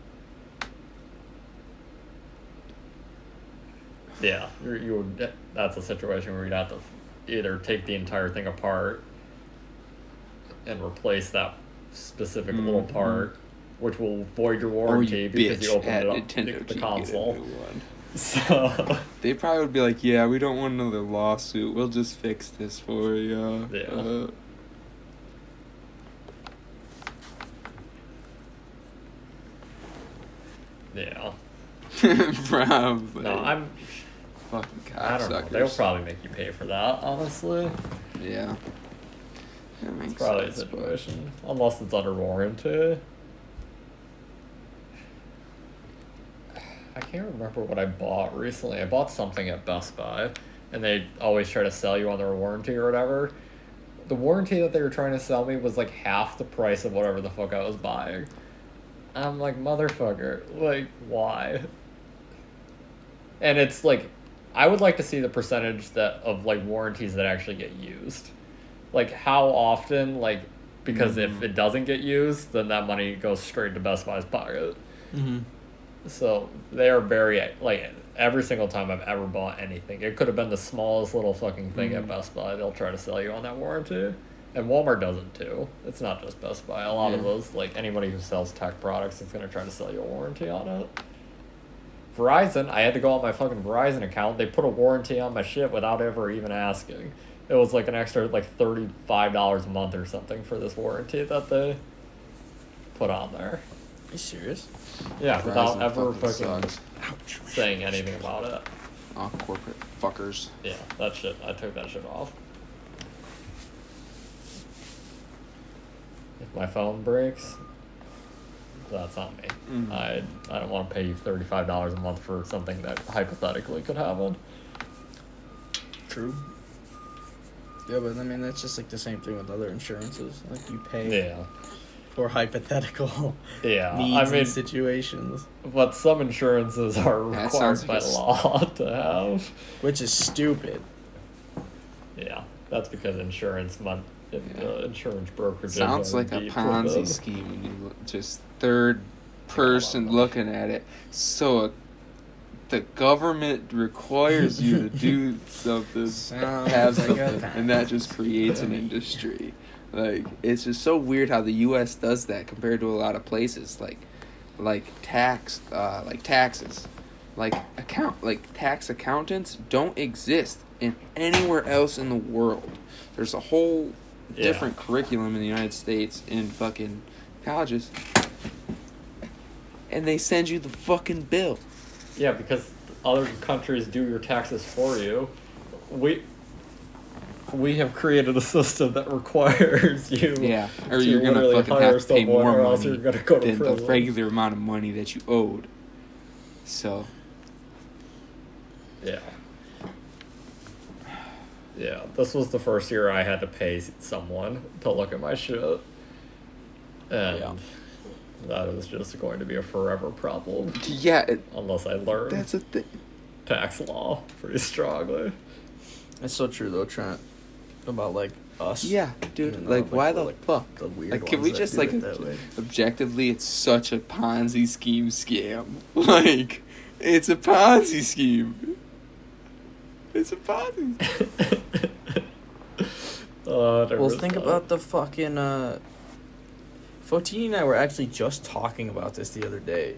Yeah, you would. That's a situation where you'd have to either take the entire thing apart and replace that specific little part, which will void your warranty you because you opened it up Nintendo the to console. Get a new one. So They probably would be like, yeah, we don't want another lawsuit. We'll just fix this for you. Yeah. Yeah. Probably. No, I'm. Fucking I don't know. cocksuckers. They'll probably make you pay for that, honestly. Yeah. That makes It's probably sense, a but- situation. Unless it's under warranty. I can't remember what I bought recently. I bought something at Best Buy, and they always try to sell you on their warranty or whatever. The warranty that they were trying to sell me was like half the price of whatever the fuck I was buying. I'm like, motherfucker, like, why? And it's like, I would like to see the percentage that of like warranties that actually get used. Like, how often, like, because if it doesn't get used, then that money goes straight to Best Buy's pocket. Mm-hmm. So they are very, like, every single time I've ever bought anything, it could have been the smallest little fucking thing at Best Buy, they'll try to sell you on that warranty. And Walmart does it too. It's not just Best Buy. A lot of those, like, anybody who sells tech products is going to try to sell you a warranty on it. Verizon, I had to go on my fucking Verizon account. They put a warranty on my shit without ever even asking. It was like an extra, like, $35 a month or something for this warranty that they put on there. Are you serious? Yeah, without Verizon ever fucking fucking sucks. saying anything about it. Oh, corporate fuckers. Yeah, that shit, I took that shit off. If my phone breaks, that's on me. Mhm. I don't want to pay you $35 a month for something that hypothetically could happen. True. Yeah, but I mean, that's just like the same thing with other insurances. Like, you pay Yeah. for hypothetical Yeah, needs I mean, and situations. but some insurances are That required sounds by like a law to have. Which is stupid. Yeah, that's because insurance insurance brokerages Sounds are like a deep Ponzi with it. scheme when you just third person looking at it. So the government requires you to do something, Sounds have like a something, and that just creates an industry. Like, it's just so weird how the U.S. does that compared to a lot of places, like taxes, like tax accountants don't exist in anywhere else in the world. There's a whole different curriculum in the United States in fucking colleges, and they send you the fucking bill. Yeah, because other countries do your taxes for you. We have created a system that requires you. Yeah, or to you're gonna literally fucking hire have to pay someone, more or else money you're gonna go to than the prison. regular amount of money that you owed. So, Yeah. Yeah, this was the first year I had to pay someone to look at my shit. And that is just going to be a forever problem. yeah, Unless I learn that's a thing. tax law pretty strongly. It's so true, though, Trent. About, like, us. Yeah, dude. Even though, Like, why we're, the like, fuck? the weird Like, can ones we that just do like it that way. objectively? It's such a Ponzi scheme scam. Like, it's a Ponzi scheme. It's a Ponzi. Well, think about the fucking, Fotini and I were actually just talking about this the other day.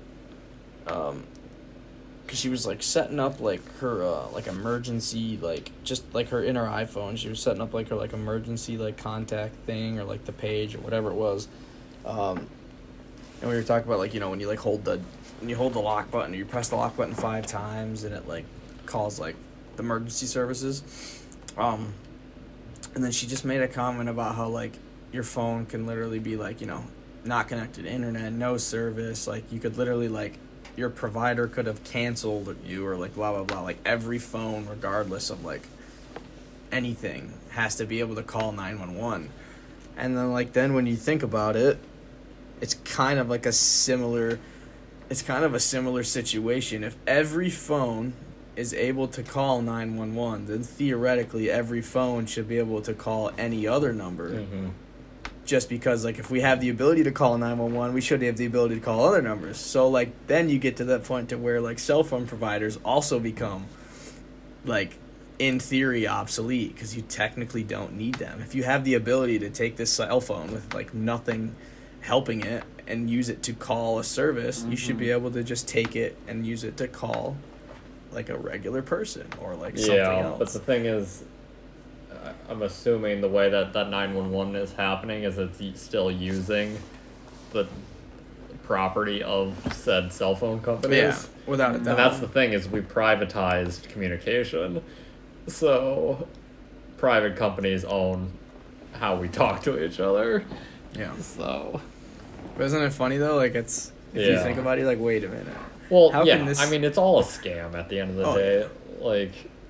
Because she was, like, setting up, like, her, like, emergency, like, just, like, her in her iPhone, she was setting up, like, her, like, emergency, like, contact thing, or, like, the page, or whatever it was. And we were talking about, like, you know, when you, like, hold the lock button, you press the lock button 5 times, and it, like, calls, like, the emergency services. And then she just made a comment about how, like, your phone can literally be, like, you know, not connected to internet, no service, like, you could literally, like, your provider could have canceled you, or, like, blah, blah, blah. Like, every phone, regardless of, like, anything, has to be able to call 911. And then, like, then when you think about it, it's kind of a similar situation. If every phone is able to call 911, then theoretically every phone should be able to call any other number. Mm-hmm. Just because, like, if we have the ability to call 911, we should have the ability to call other numbers. So, like, then you get to that point to where, like, cell phone providers also become, like, in theory obsolete because you technically don't need them. If you have the ability to take this cell phone with like nothing helping it and use it to call a service, you should be able to just take it and use it to call like a regular person or like something else. But the thing is, I'm assuming the way that 911 is happening is it's still using the property of said cell phone companies. Yeah, without a doubt. And that's the thing, is we privatized communication. So private companies own how we talk to each other. Yeah. So, but isn't it funny though? Like it's if you think about it, like wait a minute. Well, how yeah. can this... I mean, it's all a scam at the end of the day. Yeah. Like,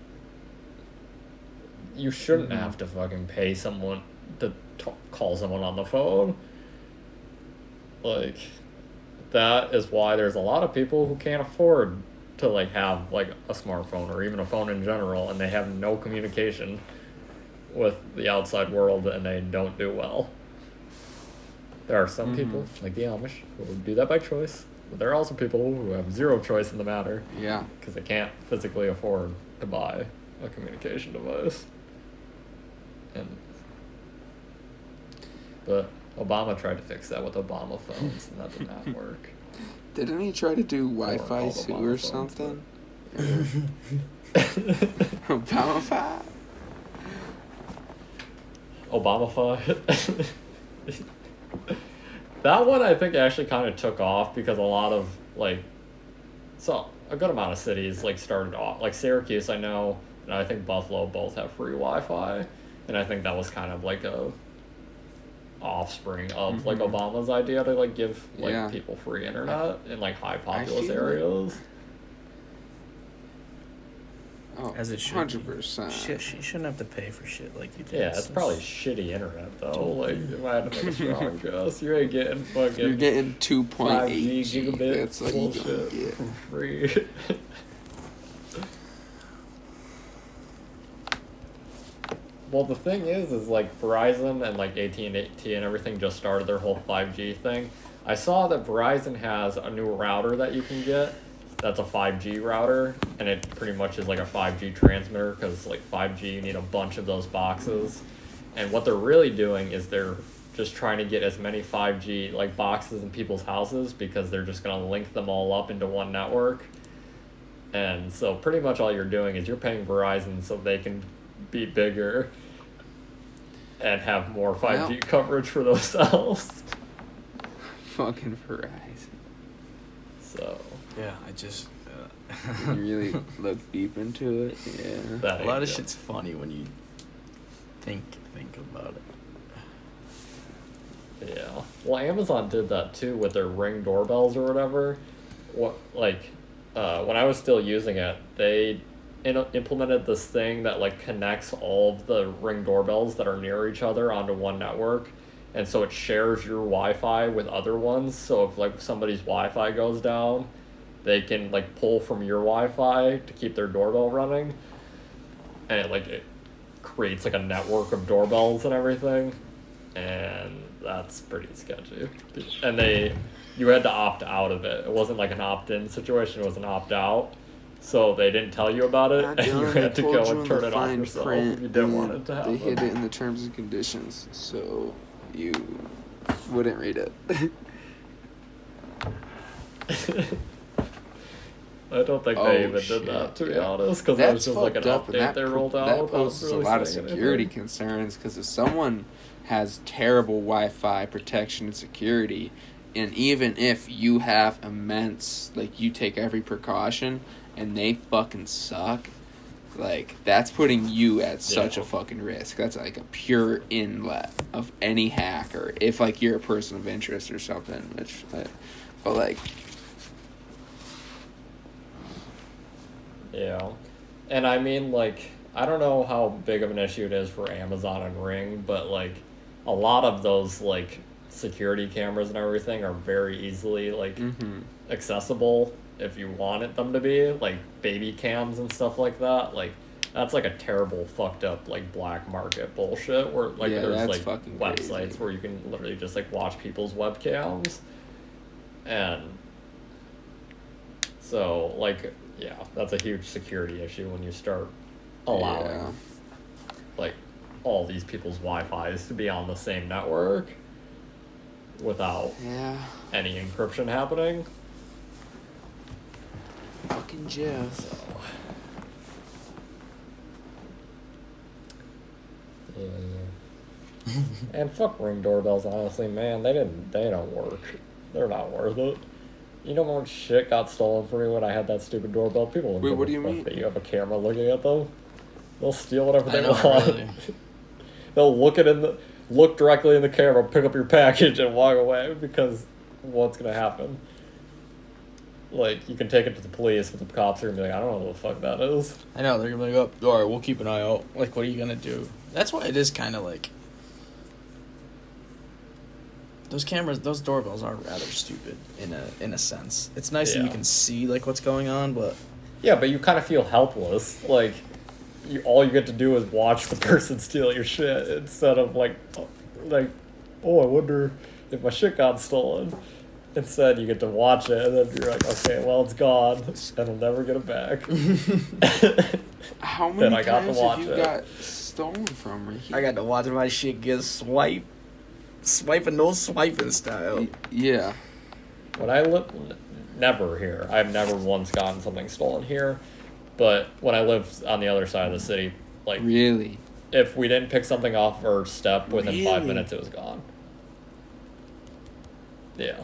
you shouldn't have to fucking pay someone to call someone on the phone. Like, that is why there's a lot of people who can't afford to like have like a smartphone or even a phone in general, and they have no communication with the outside world, and they don't do well. There are some people, like the Amish, who do that by choice, but there are also people who have zero choice in the matter. Yeah. Because they can't physically afford to buy a communication device. But Obama tried to fix that with Obama phones, and that did not work. Didn't he try to do Wi-Fi too or something? Obama-fi? Obama-fi? That one I think actually kind of took off because a lot of, like, so a good amount of cities, like, started off. Like, Syracuse, I know, and I think Buffalo both have free Wi-Fi. And I think that was kind of like a offspring of, like, Obama's idea to, like, give, like, people free internet in, like, high populous areas. Oh, as it should 100%. Shit, she shouldn't have to pay for shit like you did. Yeah, it's probably shitty internet though. Like, if I had to make a strong guess, you ain't getting fucking. You're getting 2.8 gigabit That's like bullshit you get for free. Well, the thing is like Verizon and like AT&T and everything just started their whole 5G thing. I saw that Verizon has a new router that you can get. That's a 5G router, and it pretty much is like a 5G transmitter, because like 5G you need a bunch of those boxes. And what they're really doing is they're just trying to get as many 5G like boxes in people's houses, because they're just going to link them all up into one network. And so pretty much all you're doing is you're paying Verizon so they can be bigger and have more 5G coverage for themselves. Fucking Verizon. So yeah, I just you really look deep into it. Yeah, a lot of shit's funny when you think about it. Yeah, well, Amazon did that too with their Ring doorbells or whatever. When I was still using it, they implemented this thing that like connects all of the Ring doorbells that are near each other onto one network, and so it shares your Wi-Fi with other ones. So if like somebody's Wi-Fi goes down, they can like pull from your Wi-Fi to keep their doorbell running, and it creates like a network of doorbells and everything, and that's pretty sketchy. And you had to opt out of it. It wasn't like an opt-in situation; it was an opt-out. So they didn't tell you about it, and you had to go and turn it off yourself if you didn't want it to happen. They hid it in the terms and conditions, so you wouldn't read it. I don't think they even did that, to be honest, because that was just like an update they rolled out. That poses a lot of security concerns, because if someone has terrible Wi-Fi protection and security, and even if you have immense, like, you take every precaution, and they fucking suck, like, that's putting you at such a fucking risk. That's like a pure inlet of any hacker, if, like, you're a person of interest or something, which, but, like... Yeah. And I mean, like, I don't know how big of an issue it is for Amazon and Ring, but, like, a lot of those, like, security cameras and everything are very easily, like, accessible if you wanted them to be, like, baby cams and stuff like that. Like, that's, like, a terrible, fucked up, like, black market bullshit where, like, there's, like, websites crazy. Where you can literally just, like, watch people's webcams. And so, like... Yeah, that's a huge security issue when you start allowing like all these people's Wi-Fi's to be on the same network without any encryption happening. Fucking Jeff. So, yeah. And fuck Ring doorbells, honestly, man. They don't work. They're not worth it. You know how much shit got stolen from me when I had that stupid doorbell? People don't Wait, give what a do you fuck mean? that you have a camera looking at them. They'll steal whatever they want. Really. They'll look directly in the camera, pick up your package, and walk away because what's gonna happen? Like, you can take it to the police, but the cops are gonna be like, I don't know what the fuck that is. I know, they're gonna be like, oh, alright, we'll keep an eye out. Like, what are you gonna do? That's why it is kind of like... Those doorbells are rather stupid in a sense. It's nice that you can see, like, what's going on, but... Yeah, but you kind of feel helpless. Like, all you get to do is watch the person steal your shit instead of, like, I wonder if my shit got stolen. Instead, you get to watch it, and then you're like, okay, well, it's gone, and I'll never get it back. How many times have you it. got stolen from, Ricky? I got to watch my shit get swiping, no swiping style. Yeah. When I never here. I've never once gotten something stolen here, but when I lived on the other side of the city, like... Really? If we didn't pick something off our step within 5 minutes, it was gone. Yeah.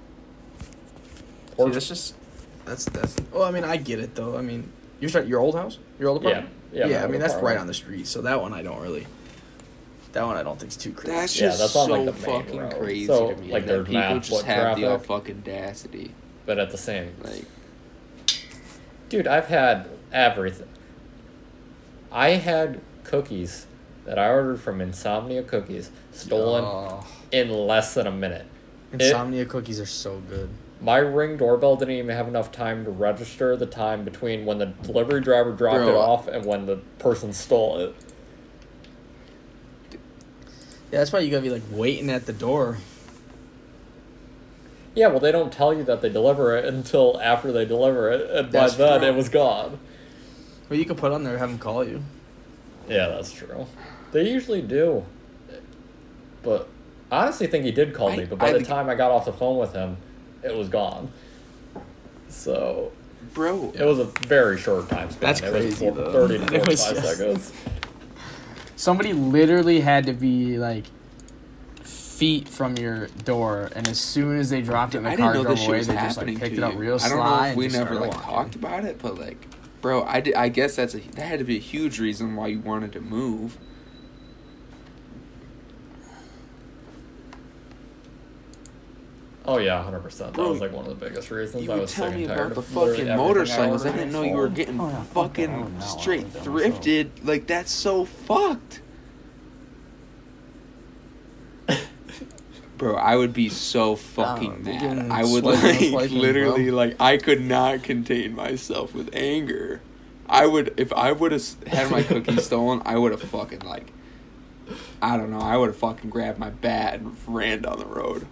See, that's well, I mean, I get it though. I mean, your old house, your old apartment. Yeah. I mean, that's right on the street, so that one I don't think is too crazy. That's just that's on, so like, the main fucking road. crazy So, to me. like, that there's people mad just foot have the traffic. fucking audacity. But at the same, Like, dude, I've had everything. I had cookies that I ordered from Insomnia Cookies stolen in less than a minute. Insomnia cookies are so good. My Ring doorbell didn't even have enough time to register the time between when the delivery driver dropped it off and when the person stole it. Yeah, that's why you gotta be like waiting at the door. Yeah, well, they don't tell you that they deliver it until after they deliver it, and by then it was gone. Well, you could put on there, have them call you. Yeah, that's true. They usually do. But I honestly think he did call me, but by the time I got off the phone with him, it was gone. So, bro, it was a very short time span. That's crazy, it was 30 to 45 seconds. Somebody literally had to be like feet from your door, and as soon as they dropped it in the car and drove away, they just like picked it up real sly. I don't know if we never like talked about it, but like, bro, I guess that had to be a huge reason why you wanted to move. Oh yeah, 100%. That was like one of the biggest reasons. I was sick and tired about the of literally fucking everything motorcycles. I didn't know you were getting fucking straight thrifted. Like, that's so fucked. Bro, I would be so fucking mad. I would like literally like I could not contain myself with anger. If I would have had my cookies stolen, I would have fucking like, I don't know, I would have fucking grabbed my bat and ran down the road.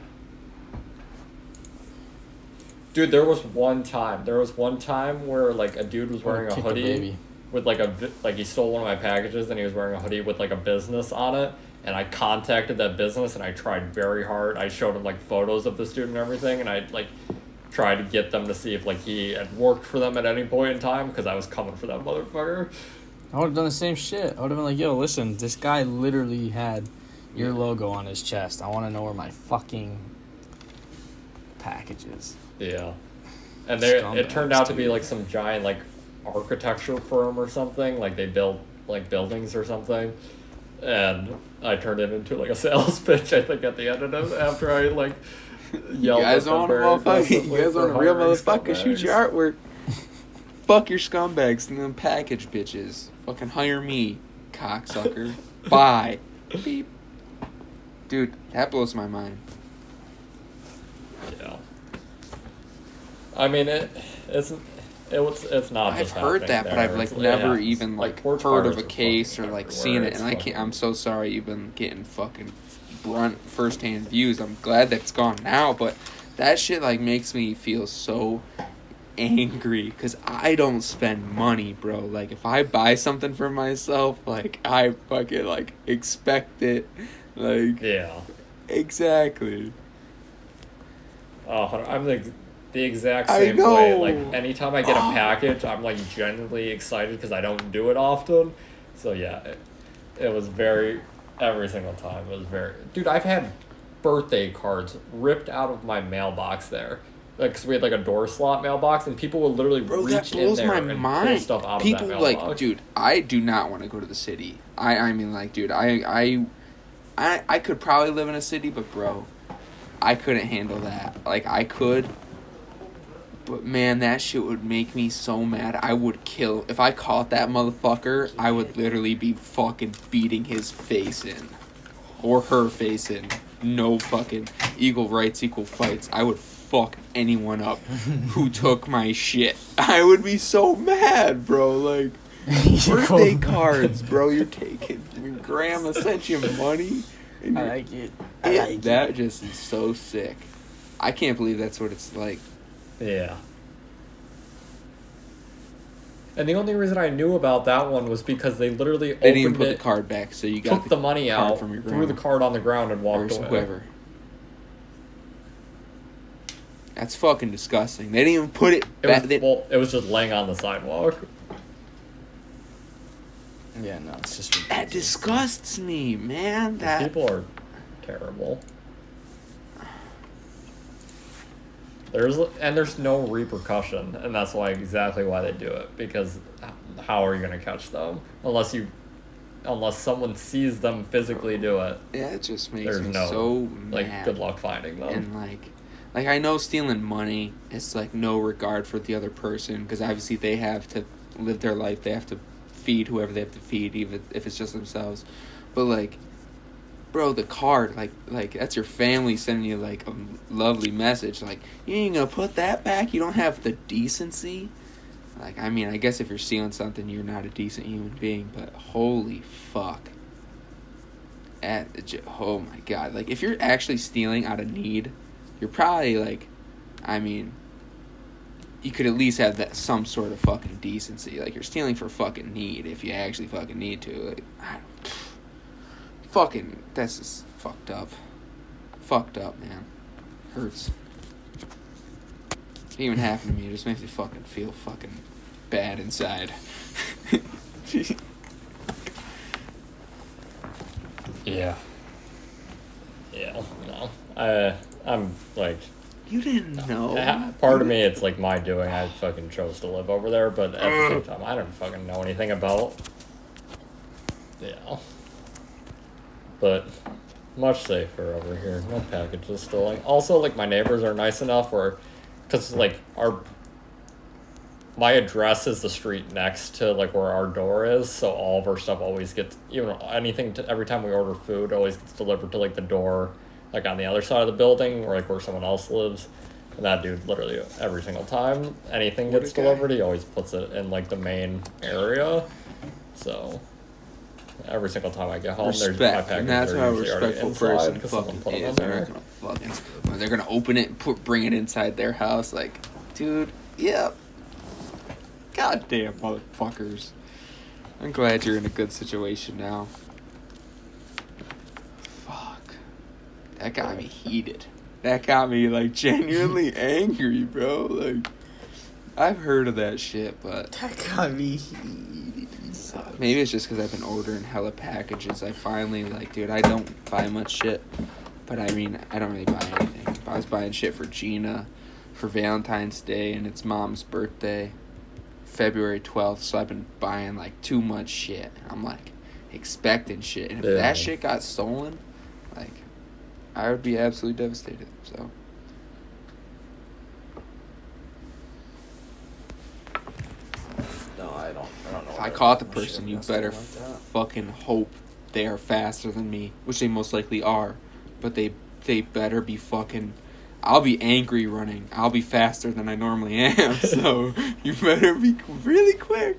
Dude, there was one time where like a dude was wearing a hoodie with like he stole one of my packages and he was wearing a hoodie with like a business on it, and I contacted that business and I tried very hard. I showed him like photos of the dude and everything, and I like tried to get them to see if like he had worked for them at any point in time because I was coming for that motherfucker. I would have done the same shit. I would have been like, yo, listen, this guy literally had your logo on his chest. I want to know where my fucking package is. Yeah. And it turned out to be like some giant like architecture firm or something. Like they built like buildings or something. And I turned it into like a sales pitch, I think, at the end of it after I like yelled you guys at them want a real motherfucker, shoot your artwork. Fuck your scumbags and them package bitches. Fucking hire me, cocksucker. Bye. Beep. Dude, that blows my mind. Yeah. I mean, it's not. I've heard that, but I've like never even like heard of a case or like seen it, and I can't. I'm so sorry you've been getting fucking blunt firsthand views. I'm glad that's gone now, but that shit like makes me feel so angry because I don't spend money, bro. Like, if I buy something for myself, like, I fucking, like, expect it. Like, Yeah. Exactly. Oh, I'm the exact same way. Like, anytime I get a package, I'm, like, genuinely excited because I don't do it often. So, yeah, it was every single time, it was dude, I've had birthday cards ripped out of my mailbox there. Like, cause we had, like, a door slot mailbox, and people would literally reach in there and pull stuff out of that mailbox. Like, dude, I do not want to go to the city. I mean, like, dude, I could probably live in a city, but, bro, I couldn't handle that. Like, I could, but, man, that shit would make me so mad. I would kill. If I caught that motherfucker, I would literally be fucking beating his face in. Or her face in. No fucking equal rights, equal fights. I would fuck anyone up who took my shit. I would be so mad, bro. Like, birthday cards, bro. You're taking. Your grandma sent you money. And I like it. That just is so sick. I can't believe that's what it's like. Yeah. And the only reason I knew about that one was because they literally opened they didn't even put the card back, so you got took the money out, from your threw the card on the ground, and walked away. Whoever. That's fucking disgusting. They didn't even put it back. It was just laying on the sidewalk. Yeah, no, it's just ridiculous. That disgusts me, man. People are terrible. There's no repercussion, and that's exactly why they do it, because how are you going to catch them unless someone sees them physically do it? Yeah, it just makes me so mad. Like, good luck finding them. And like I know stealing money is like no regard for the other person, because obviously they have to live their life, they have to feed whoever they have to feed, even if it's just themselves. But like, bro, the card, like that's your family sending you like a lovely message. Like, you ain't gonna put that back? You don't have the decency? Like, I mean, I guess if you're stealing something, you're not a decent human being, but holy fuck. Oh my god. Like, if you're actually stealing out of need, you're probably like, I mean, you could at least have that some sort of fucking decency. Like, you're stealing for fucking need if you actually fucking need to. Like, fucking, that's just fucked up. Fucked up, man. Hurts. It even happened to me. It just makes me fucking feel fucking bad inside. Yeah. Yeah, no. I'm like... You didn't know. Part of me, it's like my doing. I fucking chose to live over there, but at the same time, I don't fucking know anything about... Yeah. But much safer over here. No packages stolen. Also, like, my neighbors are nice enough where... Because, like, my address is the street next to, like, where our door is, so all of our stuff always gets... every time we order food, it always gets delivered to, like, the door, like, on the other side of the building, or, like, where someone else lives. And that dude, literally, every single time anything gets delivered, he always puts it in, like, the main area. So... Every single time I get home, there's my package. And that's how a respectful person fucking is. They're gonna open it and bring it inside their house. Like, dude, yep. Goddamn motherfuckers. I'm glad you're in a good situation now. Fuck. That got me heated. That got me, like, genuinely angry, bro. Like, I've heard of that shit, but... That got me heated. Maybe it's just because I've been ordering hella packages. I finally, like, dude, I don't buy much shit. But, I mean, I don't really buy anything. I was buying shit for Gina for Valentine's Day and it's Mom's birthday, February 12th. So I've been buying, like, too much shit. I'm, like, expecting shit. And if that shit got stolen, like, I would be absolutely devastated. So... If I caught the person, you better fucking hope they are faster than me, which they most likely are. But they better be fucking... I'll be angry running. I'll be faster than I normally am, so you better be really quick.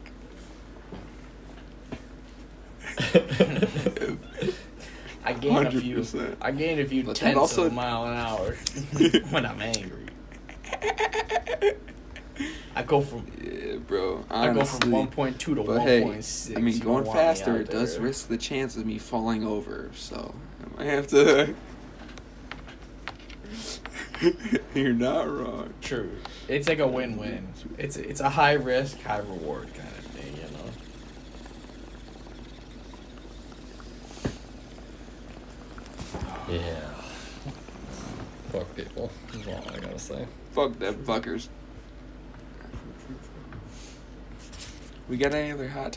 I gain 100%. I gain a few tenths of a mile an hour when I'm angry. I go from bro. Honestly. I go from 1.2 to 1.6. Hey, I mean, going faster it does risk the chance of me falling over, so I might have to. You're not wrong. True. It's like a win-win. It's a high risk, high reward kind of thing, you know. Yeah. Fuck people. That's all I gotta say. Fuck them fuckers. We got any other hot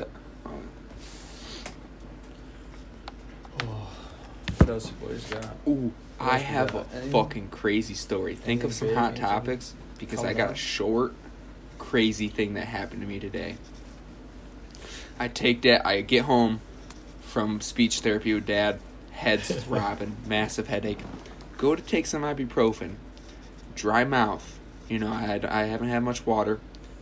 What else you boys got? Ooh, I have a Anything? fucking crazy story. Think of some hot topics because I got a short, crazy thing that happened to me today. I get home from speech therapy with Dad, head's throbbing, massive headache. Go to take some ibuprofen, dry mouth. You know, I haven't had much water.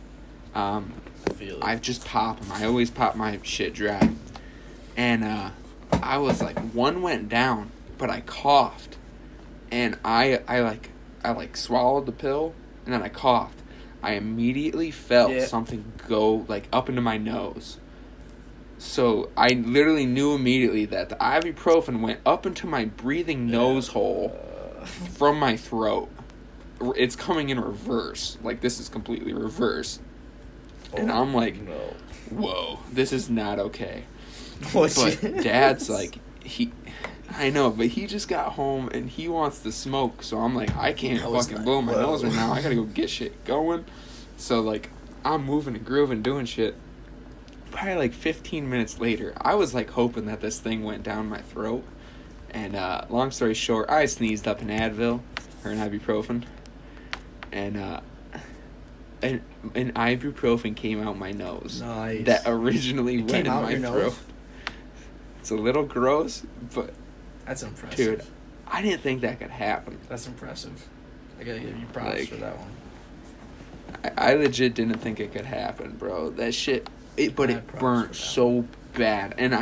I just pop them. I always pop my shit dry. And I was like, one went down, but I coughed. And I swallowed the pill, and then I coughed. I immediately felt something go like up into my nose. So I literally knew immediately that the ibuprofen went up into my breathing nose hole from my throat. It's coming in reverse. Like, this is completely reverse. And I'm like, whoa, this is not okay. But Dad's like, I know, but he just got home and he wants to smoke. So I'm like, I can't fucking blow my nose right now. I gotta go get shit going. So, like, I'm moving and grooving, doing shit. Probably like 15 minutes later, I was like hoping that this thing went down my throat. And long story short, I sneezed up an Advil or an ibuprofen. And an ibuprofen came out my nose. Nice. That originally went in my throat. It's a little gross, but that's impressive. Dude, I didn't think that could happen. That's impressive. I gotta give you props for that one. I legit didn't think it could happen, bro. That shit, it burnt so bad, and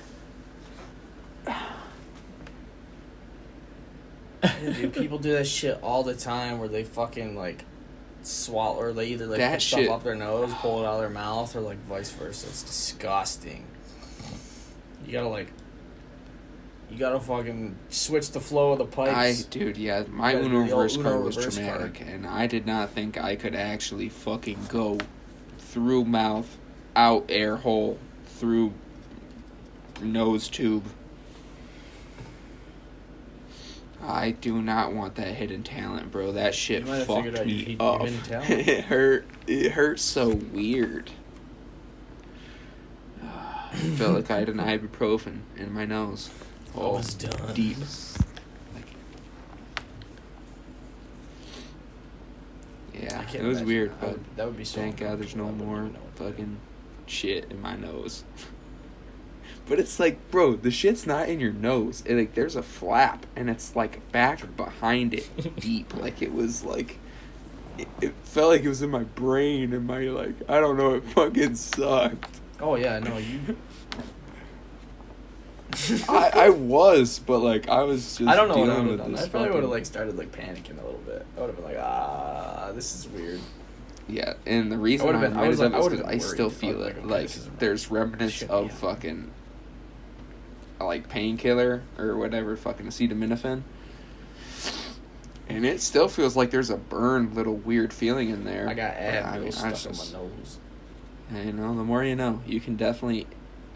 Dude, people do that shit all the time where they fucking like swallow, or they either like put stuff up their nose, pull it out of their mouth, or like vice versa. It's disgusting. You gotta fucking switch the flow of the pipes. My Uno reverse card was traumatic, and I did not think I could actually fucking go through mouth, out air hole, through nose tube. I do not want that hidden talent, bro. That shit fucked me up. It hurt so weird. I felt like I had an ibuprofen in my nose. Oh, it's done. Deep. Yeah, it was weird, but that would be so thank God there's no more fucking shit in my nose. But it's like, bro, the shit's not in your nose. There's a flap, and it's like back behind it, deep. Like it was like, it felt like it was in my brain, and my I don't know, it fucking sucked. Oh yeah, no, you. I was, but I was just. I don't know what I would have done. I probably would have started panicking a little bit. I would have been like, this is weird. Yeah, and the reason I is because I still feel it. There's remnants of fucking. Painkiller or whatever, fucking acetaminophen. And it still feels like there's a burn, little weird feeling in there. I got Advil stuck in my nose. You know, the more you know. You can definitely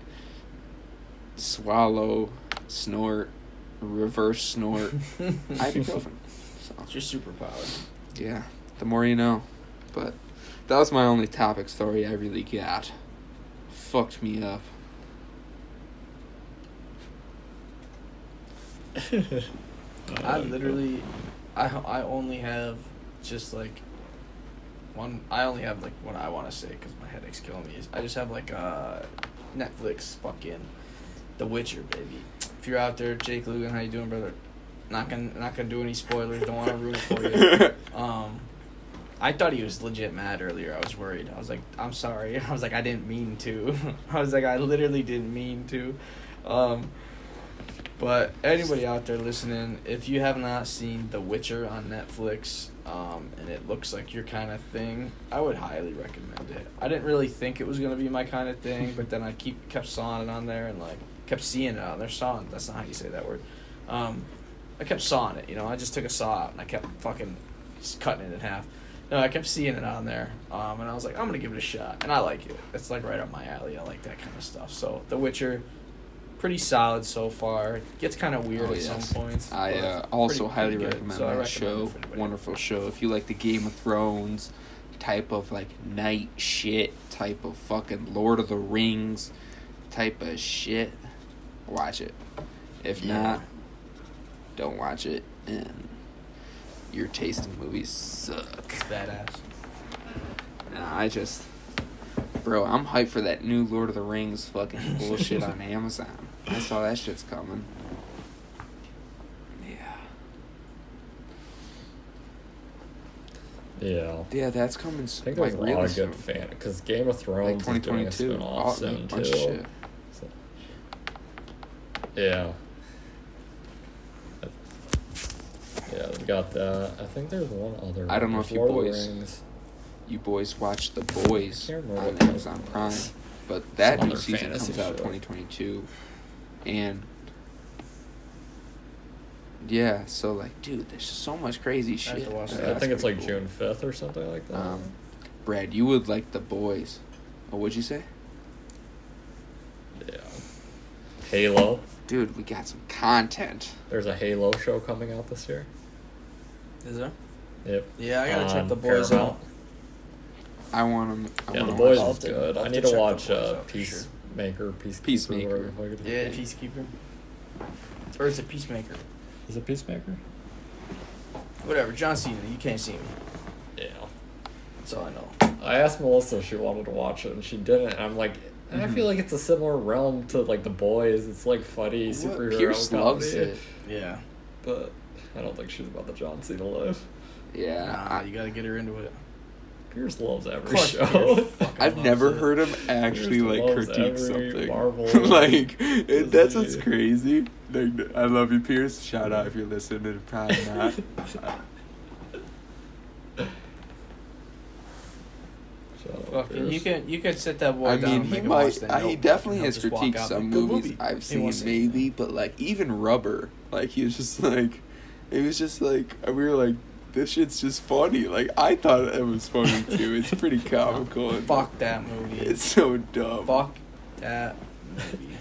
swallow, snort, reverse snort, ibuprofen. So. It's your superpower. Yeah, the more you know. But that was my only topic story I really got. Fucked me up. I only have just one. I only have what I want to say because my headache's killing me. I just have Netflix fucking The Witcher, baby. If you're out there, Jake Lugan, how you doing, brother? Not gonna do any spoilers. Don't want to ruin it for you. I thought he was legit mad earlier. I was worried. I was like, I'm sorry. I was like, I didn't mean to. I was like, I literally didn't mean to. But anybody out there listening, if you have not seen The Witcher on Netflix, and it looks like your kind of thing, I would highly recommend it. I didn't really think it was gonna be my kind of thing, but then I kept sawing it on there and like kept seeing it on there. Sawing, that's not how you say that word. I kept sawing it. I just took a saw out and I kept fucking just cutting it in half. No, I kept seeing it on there, and I was like, I'm gonna give it a shot, and I like it. It's like right up my alley. I like that kind of stuff. So The Witcher, pretty solid so far. It gets kind of weird at some points. I also highly pretty recommend so that show. Wonderful show. If you like the Game of Thrones type of like night shit, type of fucking Lord of the Rings type of shit, watch it. If not, don't watch it. And your taste in movies suck. It's badass. Bro, I'm hyped for that new Lord of the Rings fucking bullshit on Amazon. I saw that shit's coming. Yeah. Yeah, that's coming. I think there's a lot of good fan because Game of Thrones like is doing a 2022. spin-off soon too. Shit. So, yeah. Yeah, we got that. I think there's one other. I don't know if you Lord of the boys- Rings. You boys watch The Boys Can't remember on what that Amazon was. Prime, but that new Another season fantasy comes out show. 2022, and yeah, so like, dude, there's so much crazy have shit. to watch I that. think it's like pretty cool. June 5th or something like that. Brad, you would like The Boys. Oh, what'd you say? Yeah. Halo. Dude, we got some content. There's a Halo show coming out this year. Is there? Yep. Yeah, I gotta check On The Boys Paramount. out. I want them. Yeah, The watch Boys I'll is have to- good. I'll I have need to to check watch The Boys out for Peacemaker. Peacemaker. whatever the fuck it is. Yeah, Peacekeeper. Or is it Peacemaker? Is it Peacemaker? Whatever, John Cena, you can't see him. Yeah. That's all I know. I asked Melissa if she wanted to watch it, and she didn't. And I'm like, I feel like it's a similar realm to like The Boys. It's like funny superhero Pierce comedy. loves it. Yeah. But I don't think she's about the John Cena life. Yeah, Nah, you gotta get her into it. Pierce loves every course show. Pierce fucking I've loves never it. heard him actually Pierce like loves critique every something. Marvel Like that's what's Disney. crazy. Like, I love you, Pierce. Shout out if you're listening. Probably not. Shut up, Fucking, Pierce. you can sit that boy I down mean, and he make him watch might. the He Nope, definitely and has he'll just walk critiqued out some like, "Good movies movie." I've He seen, won't say maybe, but like even Rubber, like he was just like, it was just like we were like, this shit's just funny. Like I thought it was funny too. It's pretty comical. And Fuck that movie. It's so dumb. Fuck that movie.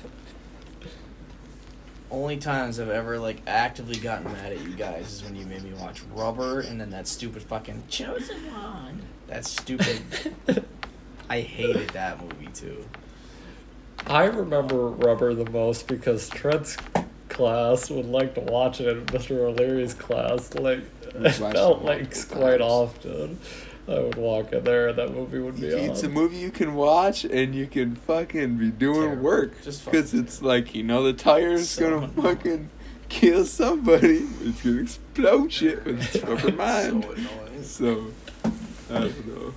Only times I've ever like actively gotten mad at you guys is when you made me watch Rubber and then that stupid fucking Chosen One. That's stupid. I hated that movie too. I remember Rubber the most because Trent's class would like to watch it, and Mr. O'Leary's class, like, We've it watched felt it like multiple quite times. often. I would walk in there and that movie would be on. It's a movie you can watch and you can fucking be doing Terrible. work. Just Because fucking it's like, the tire's So gonna annoying. fucking kill somebody. It's gonna explode shit with its rubber mind. So annoying. So, I don't know.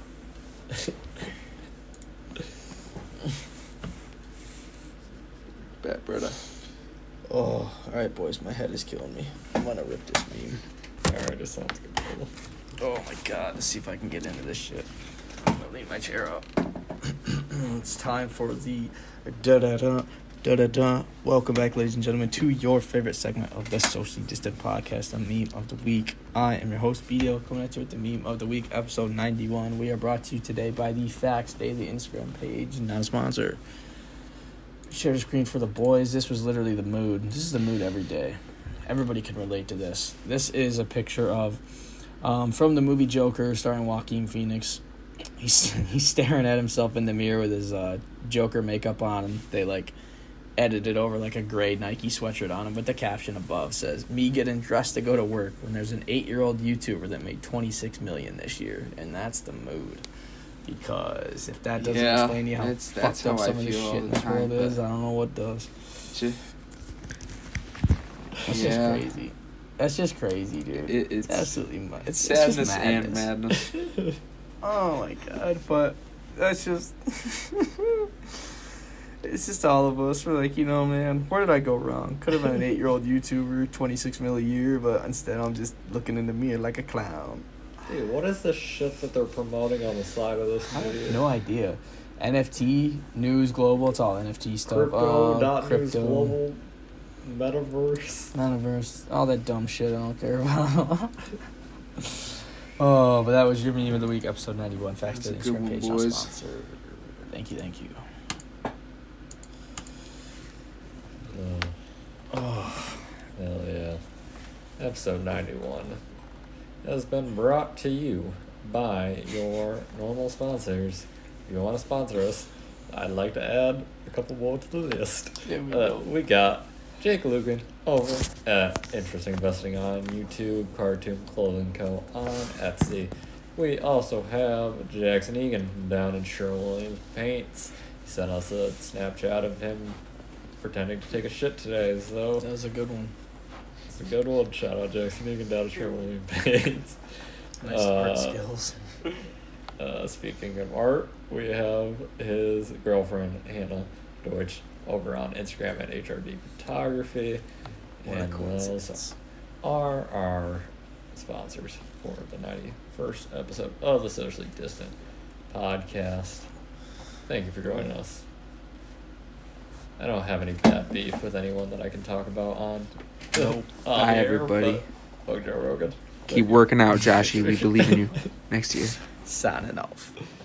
Bad brother. Oh, alright boys, my head is killing me. I'm gonna rip this meme. Alright, it sounds good. Oh my god, let's see if I can get into this shit. I'm gonna leave my chair up. It's time for the da-da-da, da-da-da. Welcome back, ladies and gentlemen, to your favorite segment of the Socially Distant Podcast, the Meme of the Week. I am your host, BDO, coming at you with the Meme of the Week, episode 91. We are brought to you today by the Facts Daily Instagram page, not a sponsor. Share the screen for the boys. This was literally the mood. This is the mood every day. Everybody can relate to this. This is a picture of from the movie Joker, starring Joaquin Phoenix. He's staring at himself in the mirror with his Joker makeup on, and they like edited over like a gray Nike sweatshirt on him, but the caption above says, "Me getting dressed to go to work when there's an 8-year-old YouTuber that made $26 million this year," and that's the mood. Because if that doesn't explain you how that's fucked how up I some of this feel all shit in the this world time, is, but- I don't know what does. That's just crazy. That's just crazy, dude. It's absolutely It's just sadness and madness. Oh my god, but that's just It's just all of us. We're like, man, where did I go wrong? Could have been an 8-year-old YouTuber, 26 mil a year, but instead I'm just looking in the mirror like a clown. Dude, what is this shit that they're promoting on the side of this I video? have no idea. NFT, News Global, it's all NFT stuff. Crypto.news global, Metaverse, all that dumb shit I don't care about. Oh, but that was your meme of the week, episode 91. Facts to the That's a good Instagram one, page, not boys. sponsor. Thank you. Oh, Hell yeah. Episode 91 has been brought to you by your normal sponsors. If you want to sponsor us, I'd like to add a couple more to the list. there we go. We got Jake Lucan over at Interesting Investing on YouTube, Cartoon Clothing Co. on Etsy. We also have Jackson Egan down in Sherwin-Williams Paints. He sent us a Snapchat of him pretending to take a shit today, so That was a good one. it's a good one. Shout out Jackson Egan down in Sherwin-Williams Paints. Nice art skills. Speaking of art, we have his girlfriend Hannah Deutsch over on Instagram at HRD Photography. What a And coincidence. those are our sponsors for the 91st episode of the Socially Distant Podcast. Thank you for joining us. I don't have any bad beef with anyone that I can talk about on Nope. Bye, air, everybody. but fuck Joe Rogan. Keep working out, Joshy. We believe in you. Next year. Signing off.